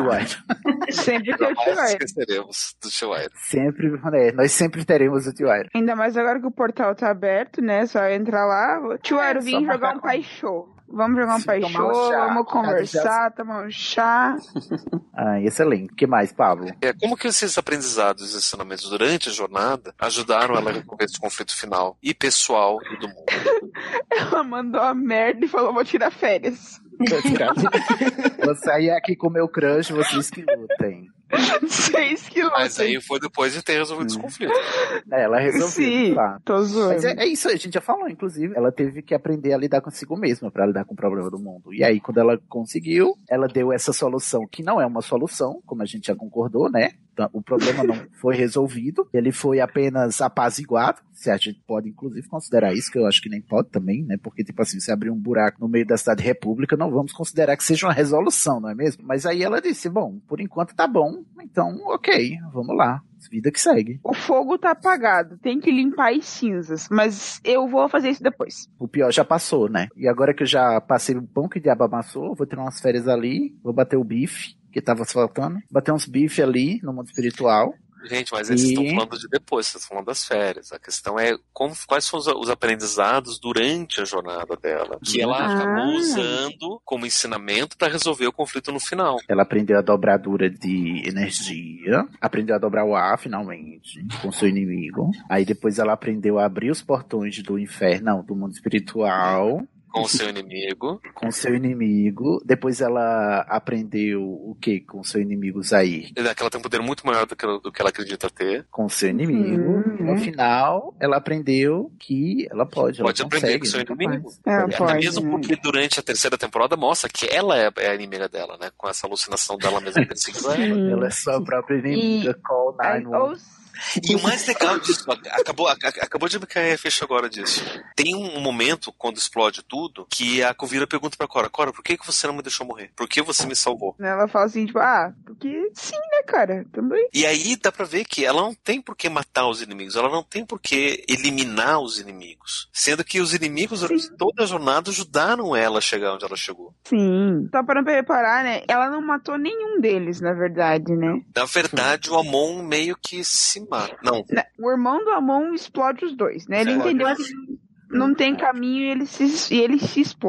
Sempre tem o Tio Iroh. Esqueceremos do Tio Iroh. Nós sempre teremos o Tio Iroh. Ainda mais agora que o portal tá aberto, né? Só entra lá. Tio Iroh, vim jogar um pai show. Vamos jogar um pai show, vamos conversar, tomar um chá. Excelente. O que mais, Pablo? Como que esses aprendizados e ensinamentos durante a jornada ajudaram ela a resolver esse conflito final e pessoal e do mundo? Ela mandou a merda e falou, vou tirar férias. Vou sair aqui com meu crush, vocês que lutem. 6 quilômetros. Mas aí foi depois de ter resolvido esse conflito. Ela resolveu. Sim, tô zoando. Mas é isso, a gente já falou, inclusive. Ela teve que aprender a lidar consigo mesma pra lidar com o problema do mundo. E aí, quando ela conseguiu, ela deu essa solução, que não é uma solução, como a gente já concordou, né? Então, o problema não foi resolvido, ele foi apenas apaziguado. Se a gente pode, inclusive, considerar isso, que eu acho que nem pode também, né? Porque, tipo assim, se abrir um buraco no meio da cidade república, não vamos considerar que seja uma resolução, não é mesmo? Mas aí ela disse, bom, por enquanto tá bom, então ok, vamos lá. Vida que segue. O fogo tá apagado, tem que limpar as cinzas, mas eu vou fazer isso depois. O pior já passou, né? E agora que eu já passei o pão que o diabo amassou, vou tirar umas férias ali, vou bater o bife, que tava faltando, bater uns bife ali no mundo espiritual. Gente, mas vocês estão falando de depois, vocês estão falando das férias. A questão é quais são os aprendizados durante a jornada dela, que ela acabou usando como ensinamento para resolver o conflito no final. Ela aprendeu a dobradura de energia, aprendeu a dobrar o ar, finalmente, com seu inimigo. Aí depois ela aprendeu a abrir os portões do inferno, não, do mundo espiritual. Com o seu inimigo. Com seu inimigo. Depois ela aprendeu o que com o seu inimigo Zair? Que ela tem um poder muito maior do que ela acredita ter. Com seu inimigo. No final, ela aprendeu que ela pode aprender com seu inimigo. Pode, mesmo porque durante a terceira temporada mostra que ela é a inimiga dela, né? Com essa alucinação dela mesma perseguindo ela. Ela é sua própria inimiga. Call 911. E o mais legal disso, acabou de me cair a ficha agora disso. Tem um momento, quando explode tudo, que a Kuvira pergunta pra Korra, por que você não me deixou morrer? Por que você me salvou? Ela fala assim, tipo, porque sim, né, cara? Também. E aí dá pra ver que ela não tem por que matar os inimigos, ela não tem por que eliminar os inimigos. Sendo que os inimigos, durante toda a jornada, ajudaram ela a chegar onde ela chegou. Sim. Tá parando pra reparar, né? Ela não matou nenhum deles, na verdade, né? Na verdade, o Amon meio que se mata. Não. O irmão do Amon explode os dois, né? Ele entendeu que não tem caminho e eles se explodem.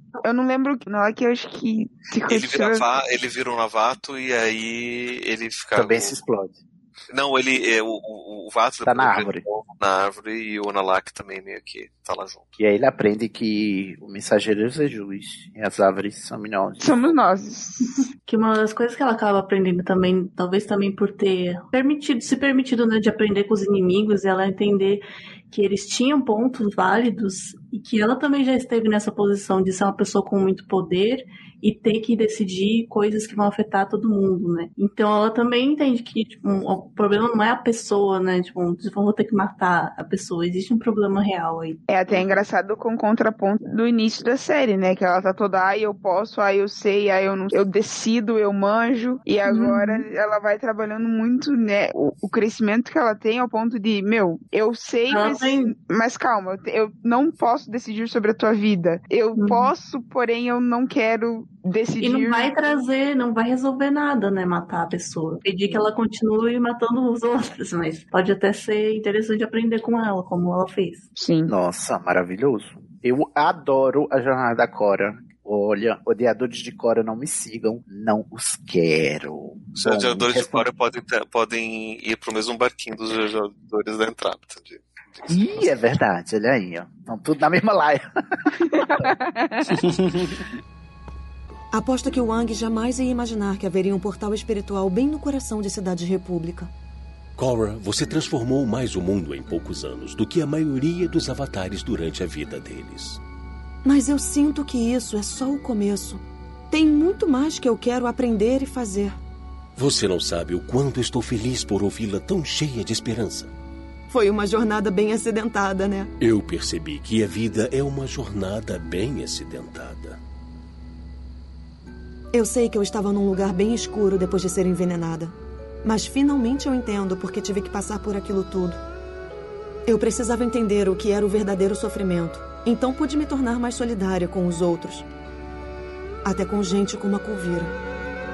Eu não lembro na que eu acho que ele vira um Navato e aí ele fica. Também se explode. Não, o Vato tá na árvore. Na árvore e o Nalak também meio que tá lá junto. E aí ele aprende que o mensageiro é Jesus e as árvores são nós. Somos nós. Que uma das coisas que ela acaba aprendendo também, talvez também por ter se permitido, né, de aprender com os inimigos, ela entender que eles tinham pontos válidos e que ela também já esteve nessa posição de ser uma pessoa com muito poder e ter que decidir coisas que vão afetar todo mundo, né? Então ela também entende que tipo, o problema não é a pessoa, né? Tipo, vão ter que matar a pessoa, existe um problema real aí. É até engraçado com o contraponto do início da série, né? Que ela tá toda, eu posso, eu sei, eu não, eu decido, eu manjo, e agora ela vai trabalhando muito, né? O crescimento que ela tem ao ponto de, eu sei, mas calma, eu não posso decidir sobre a tua vida. Eu posso, porém eu não quero decidir. E não vai resolver nada, né, matar a pessoa. Pedir que ela continue matando os outros, mas pode até ser interessante aprender com ela, como ela fez. Sim. Nossa, maravilhoso. Eu adoro a jornada da Cora. Olha, odiadores de Cora não me sigam, não os quero. Os odiadores de Cora podem ir pro mesmo barquinho dos odiadores da entrada, entendi. Ih, é verdade, olha aí, ó. Estão tudo na mesma laia. Aposto que o Aang jamais ia imaginar que haveria um portal espiritual bem no coração de Cidade República. Korra, você transformou mais o mundo em poucos anos do que a maioria dos avatares durante a vida deles. Mas eu sinto que isso é só o começo. Tem muito mais que eu quero aprender e fazer. Você não sabe o quanto estou feliz por ouvi-la tão cheia de esperança. Foi uma jornada bem acidentada, né? Eu percebi que a vida é uma jornada bem acidentada. Eu sei que eu estava num lugar bem escuro depois de ser envenenada. Mas finalmente eu entendo porque tive que passar por aquilo tudo. Eu precisava entender o que era o verdadeiro sofrimento. Então pude me tornar mais solidária com os outros. Até com gente como a Kuvira.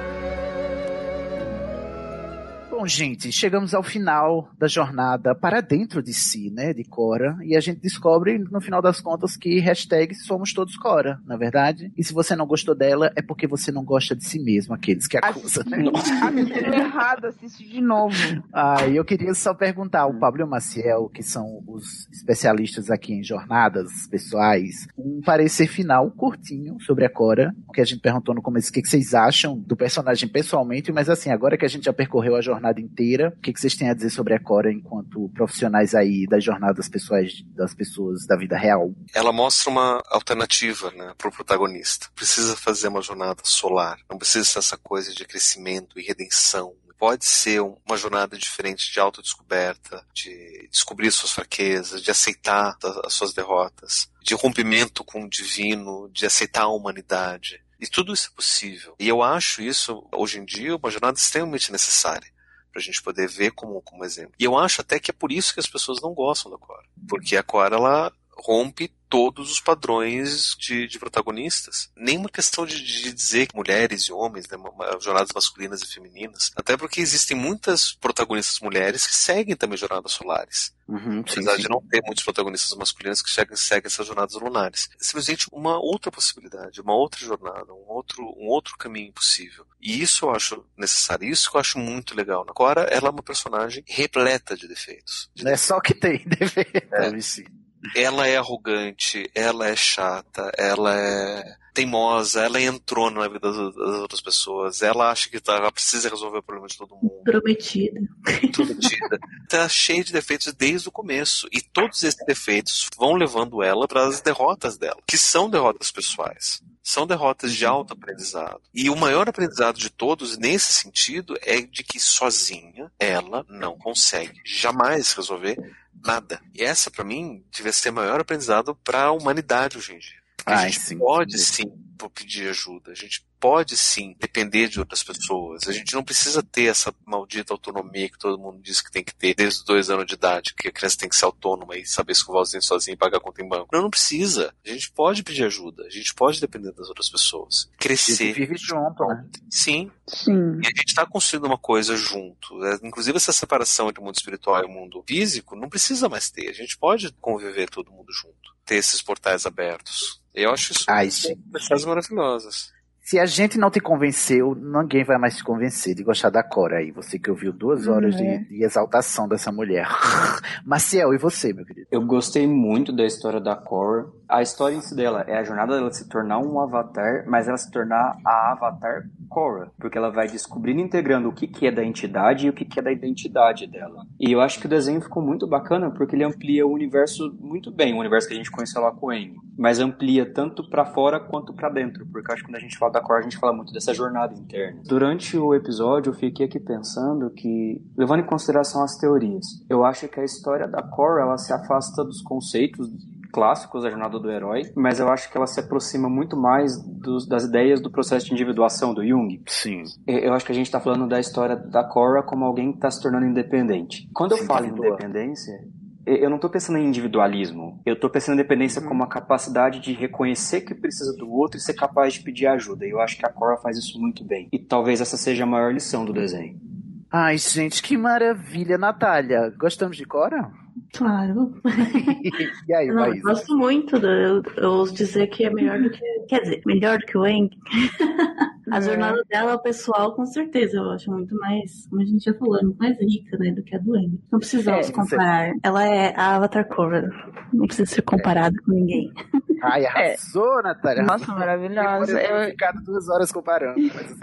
Bom, gente, chegamos ao final da jornada para dentro de si, né, de Cora, e a gente descobre, no final das contas, que #somos todos Cora, na verdade, e se você não gostou dela, é porque você não gosta de si mesmo, aqueles que acusam, né? Assistiu errado, assiste de novo. Eu queria só perguntar ao Pablo e ao Maciel, que são os especialistas aqui em jornadas pessoais, um parecer final curtinho sobre a Cora, que a gente perguntou no começo o que vocês acham do personagem pessoalmente, mas assim, agora que a gente já percorreu a jornada inteira, o que vocês têm a dizer sobre a Cora enquanto profissionais aí das jornadas pessoais das pessoas da vida real? Ela mostra uma alternativa, né, pro protagonista. Precisa fazer uma jornada solar, não precisa ser essa coisa de crescimento e redenção. Pode ser uma jornada diferente de autodescoberta, de descobrir suas fraquezas, de aceitar as suas derrotas, de rompimento com o divino, de aceitar a humanidade. E tudo isso é possível. E eu acho isso, hoje em dia, uma jornada extremamente necessária pra gente poder ver como exemplo. E eu acho até que é por isso que as pessoas não gostam da Cora. Porque a Cora, ela rompe todos os padrões de protagonistas. Nenhuma questão de dizer que mulheres e homens, né, jornadas masculinas e femininas, até porque existem muitas protagonistas mulheres que seguem também jornadas solares. Apesar de não ter muitos protagonistas masculinos que seguem essas jornadas lunares. É simplesmente uma outra possibilidade, uma outra jornada, um outro caminho possível. E isso eu acho necessário, isso que eu acho muito legal. A Cora, ela é uma personagem repleta de defeitos. Não é só que tem defeitos. Ela é arrogante, ela é chata, ela é teimosa, ela é entrona na vida das outras pessoas, ela acha que ela precisa resolver o problema de todo mundo. Prometida. Tá cheia de defeitos desde o começo. E todos esses defeitos vão levando ela para as derrotas dela, que são derrotas pessoais. São derrotas de auto-aprendizado. E o maior aprendizado de todos, nesse sentido, é de que sozinha ela não consegue jamais resolver nada. E essa, pra mim, devia ser o maior aprendizado pra humanidade hoje em dia. A gente pode sim pedir ajuda, a gente pode sim depender de outras pessoas, a gente não precisa ter essa maldita autonomia que todo mundo diz que tem que ter desde os 2 anos de idade, que a criança tem que ser autônoma e saber escovar os dentes sozinha e pagar a conta em banco. Não precisa, a gente pode pedir ajuda, a gente pode depender das outras pessoas, crescer. Vive junto, né? Sim. E a gente está construindo uma coisa junto, inclusive essa separação entre o mundo espiritual e o mundo físico não precisa mais ter, a gente pode conviver todo mundo junto. ter esses portais abertos. Eu acho isso coisas maravilhosas. Se a gente não te convenceu, ninguém vai mais te convencer de gostar da Cora aí. Você que ouviu 2 horas de exaltação dessa mulher. Maciel, e você, meu querido? Eu gostei muito da história da Cora. A história em si dela é a jornada dela se tornar um avatar, mas ela se tornar a avatar Cora. Porque ela vai descobrindo, integrando o que é da entidade e o que é da identidade dela. E eu acho que o desenho ficou muito bacana, porque ele amplia o universo muito bem. O universo que a gente conheceu lá com o Aang. Mas amplia tanto pra fora quanto pra dentro. Porque eu acho que quando a gente fala da Cora, a gente fala muito dessa jornada interna. Durante o episódio, eu fiquei aqui pensando que, levando em consideração as teorias, eu acho que a história da Cora, ela se afasta dos conceitos clássicos da jornada do herói, mas eu acho que ela se aproxima muito mais das ideias do processo de individuação do Jung. Sim. Eu acho que a gente está falando da história da Cora como alguém que está se tornando independente. Quando eu falo em independência, eu não estou pensando em individualismo. Eu estou pensando em independência como a capacidade de reconhecer que precisa do outro e ser capaz de pedir ajuda. E eu acho que a Cora faz isso muito bem. E talvez essa seja a maior lição do desenho. Ai, gente, que maravilha. Natália, gostamos de Cora? Claro. E aí, não, eu gosto muito. Eu ouso dizer que é melhor do que... Quer dizer, melhor do que o Aang. A jornada dela, pessoal, com certeza, eu acho muito mais, como a gente já falou, muito mais rica, né, do que a do Aang. Não precisamos comparar. Ela é a Avatar Cora. Não precisa ser comparada com ninguém. Ai, arrasou, Natália. Nossa, maravilhosa. Eu ficado 2 horas comparando. Mas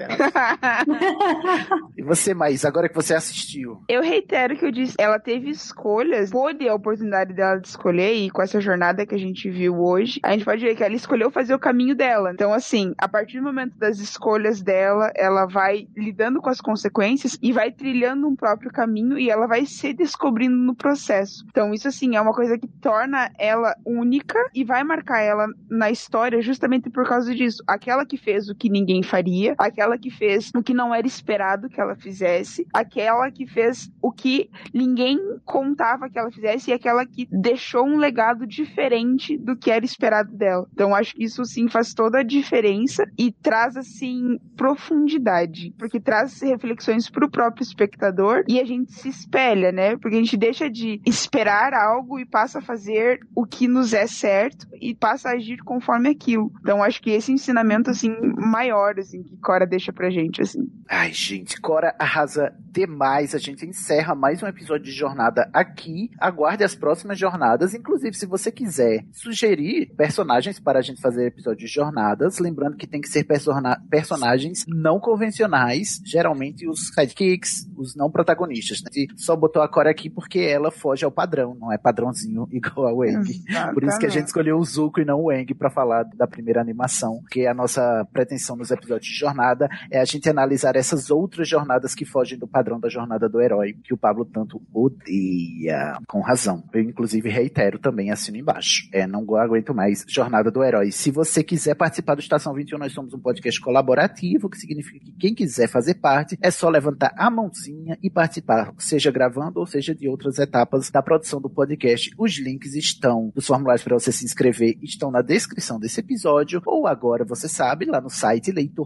e você, Maís, agora que você assistiu? Eu reitero que eu disse, ela teve escolhas, pôde a oportunidade dela de escolher, e com essa jornada que a gente viu hoje, a gente pode ver que ela escolheu fazer o caminho dela. Então, assim, a partir do momento das escolhas dela, ela vai lidando com as consequências e vai trilhando um próprio caminho, e ela vai se descobrindo no processo. Então, isso, assim, é uma coisa que torna ela única e vai marcar ela na história justamente por causa disso. Aquela que fez o que ninguém faria, aquela que fez o que não era esperado que ela fizesse, aquela que fez o que ninguém contava que ela fizesse, e aquela que deixou um legado diferente do que era esperado dela. Então, acho que isso, sim, faz toda a diferença e traz, assim, profundidade, porque traz reflexões pro próprio espectador e a gente se espelha, né? Porque a gente deixa de esperar algo e passa a fazer o que nos é certo e passa a agir conforme aquilo. Então, acho que esse ensinamento, assim, maior, assim, que Cora deixa pra gente, assim. Ai, gente, Cora arrasa demais. A gente encerra mais um episódio de jornada aqui. Aguarde as próximas jornadas. Inclusive, se você quiser sugerir personagens para a gente fazer episódios de jornadas, lembrando que tem que ser personagens não convencionais, geralmente os sidekicks, os não protagonistas, né? E só botou a Cora aqui porque ela foge ao padrão, não é padrãozinho igual ao Aang. Por isso que a gente escolheu o Zuko e não o Aang para falar da primeira animação, porque a nossa pretensão nos episódios de jornada é a gente analisar essas outras jornadas que fogem do padrão da jornada do herói, que o Pablo tanto odeia, com razão. Eu, inclusive, reitero também, assino embaixo. Não aguento mais Jornada do Herói. Se você quiser participar do Estação 21, nós somos um podcast colaborativo, que significa que quem quiser fazer parte é só levantar a mãozinha e participar, seja gravando ou seja de outras etapas da produção do podcast. Os links dos formulários para você se inscrever estão na descrição desse episódio, ou agora, você sabe, lá no site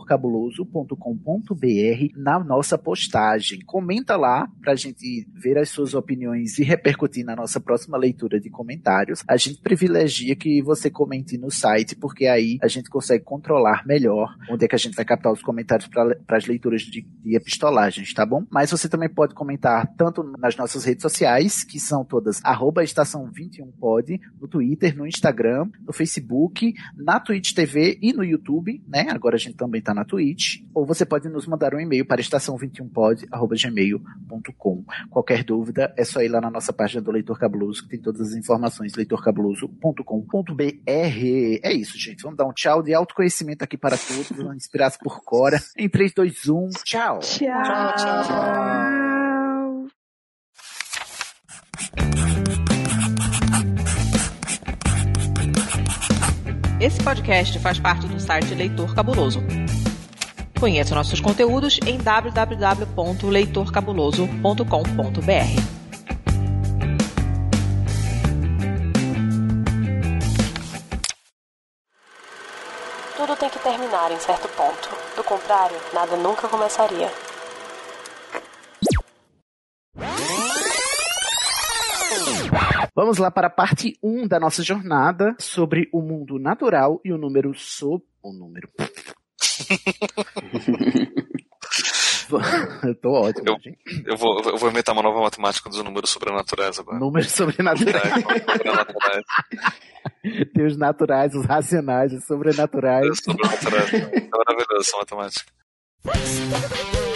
leitorcabuloso.com.br, na nossa postagem. Comenta lá pra gente ver as suas opiniões e repercutir na nossa próxima leitura de comentários. A gente privilegia que você comente no site, porque aí a gente consegue controlar melhor onde é que a gente vai captar os comentários para as leituras de epistolagens, tá bom? Mas você também pode comentar tanto nas nossas redes sociais, que são todas @estação21pod, no Twitter, no Instagram, no Facebook, na Twitch TV e no YouTube, né? Agora a gente também tá na Twitch. Ou você pode nos mandar um e-mail para estação21pod@gmail.com. Qualquer dúvida é só ir lá na nossa página do Leitor Cabuloso, que tem todas as informações, leitorcabuloso.com.br. É isso, gente. Vamos dar um tchau de autoconhecimento aqui para todos, inspirados por Cora. Em 3, 2, 1, tchau. Tchau. Tchau, tchau. Esse podcast faz parte do site Leitor Cabuloso. Conheça nossos conteúdos em www.leitorcabuloso.com.br. Tudo tem que terminar em certo ponto. Do contrário, nada nunca começaria. Vamos lá para a parte 1 da nossa jornada sobre o mundo natural e o número Eu tô ótimo, gente. Eu vou inventar uma nova matemática dos números sobrenaturais agora. Números sobrenaturais. Tem os naturais, os racionais, os sobrenaturais. É maravilhoso essa matemática.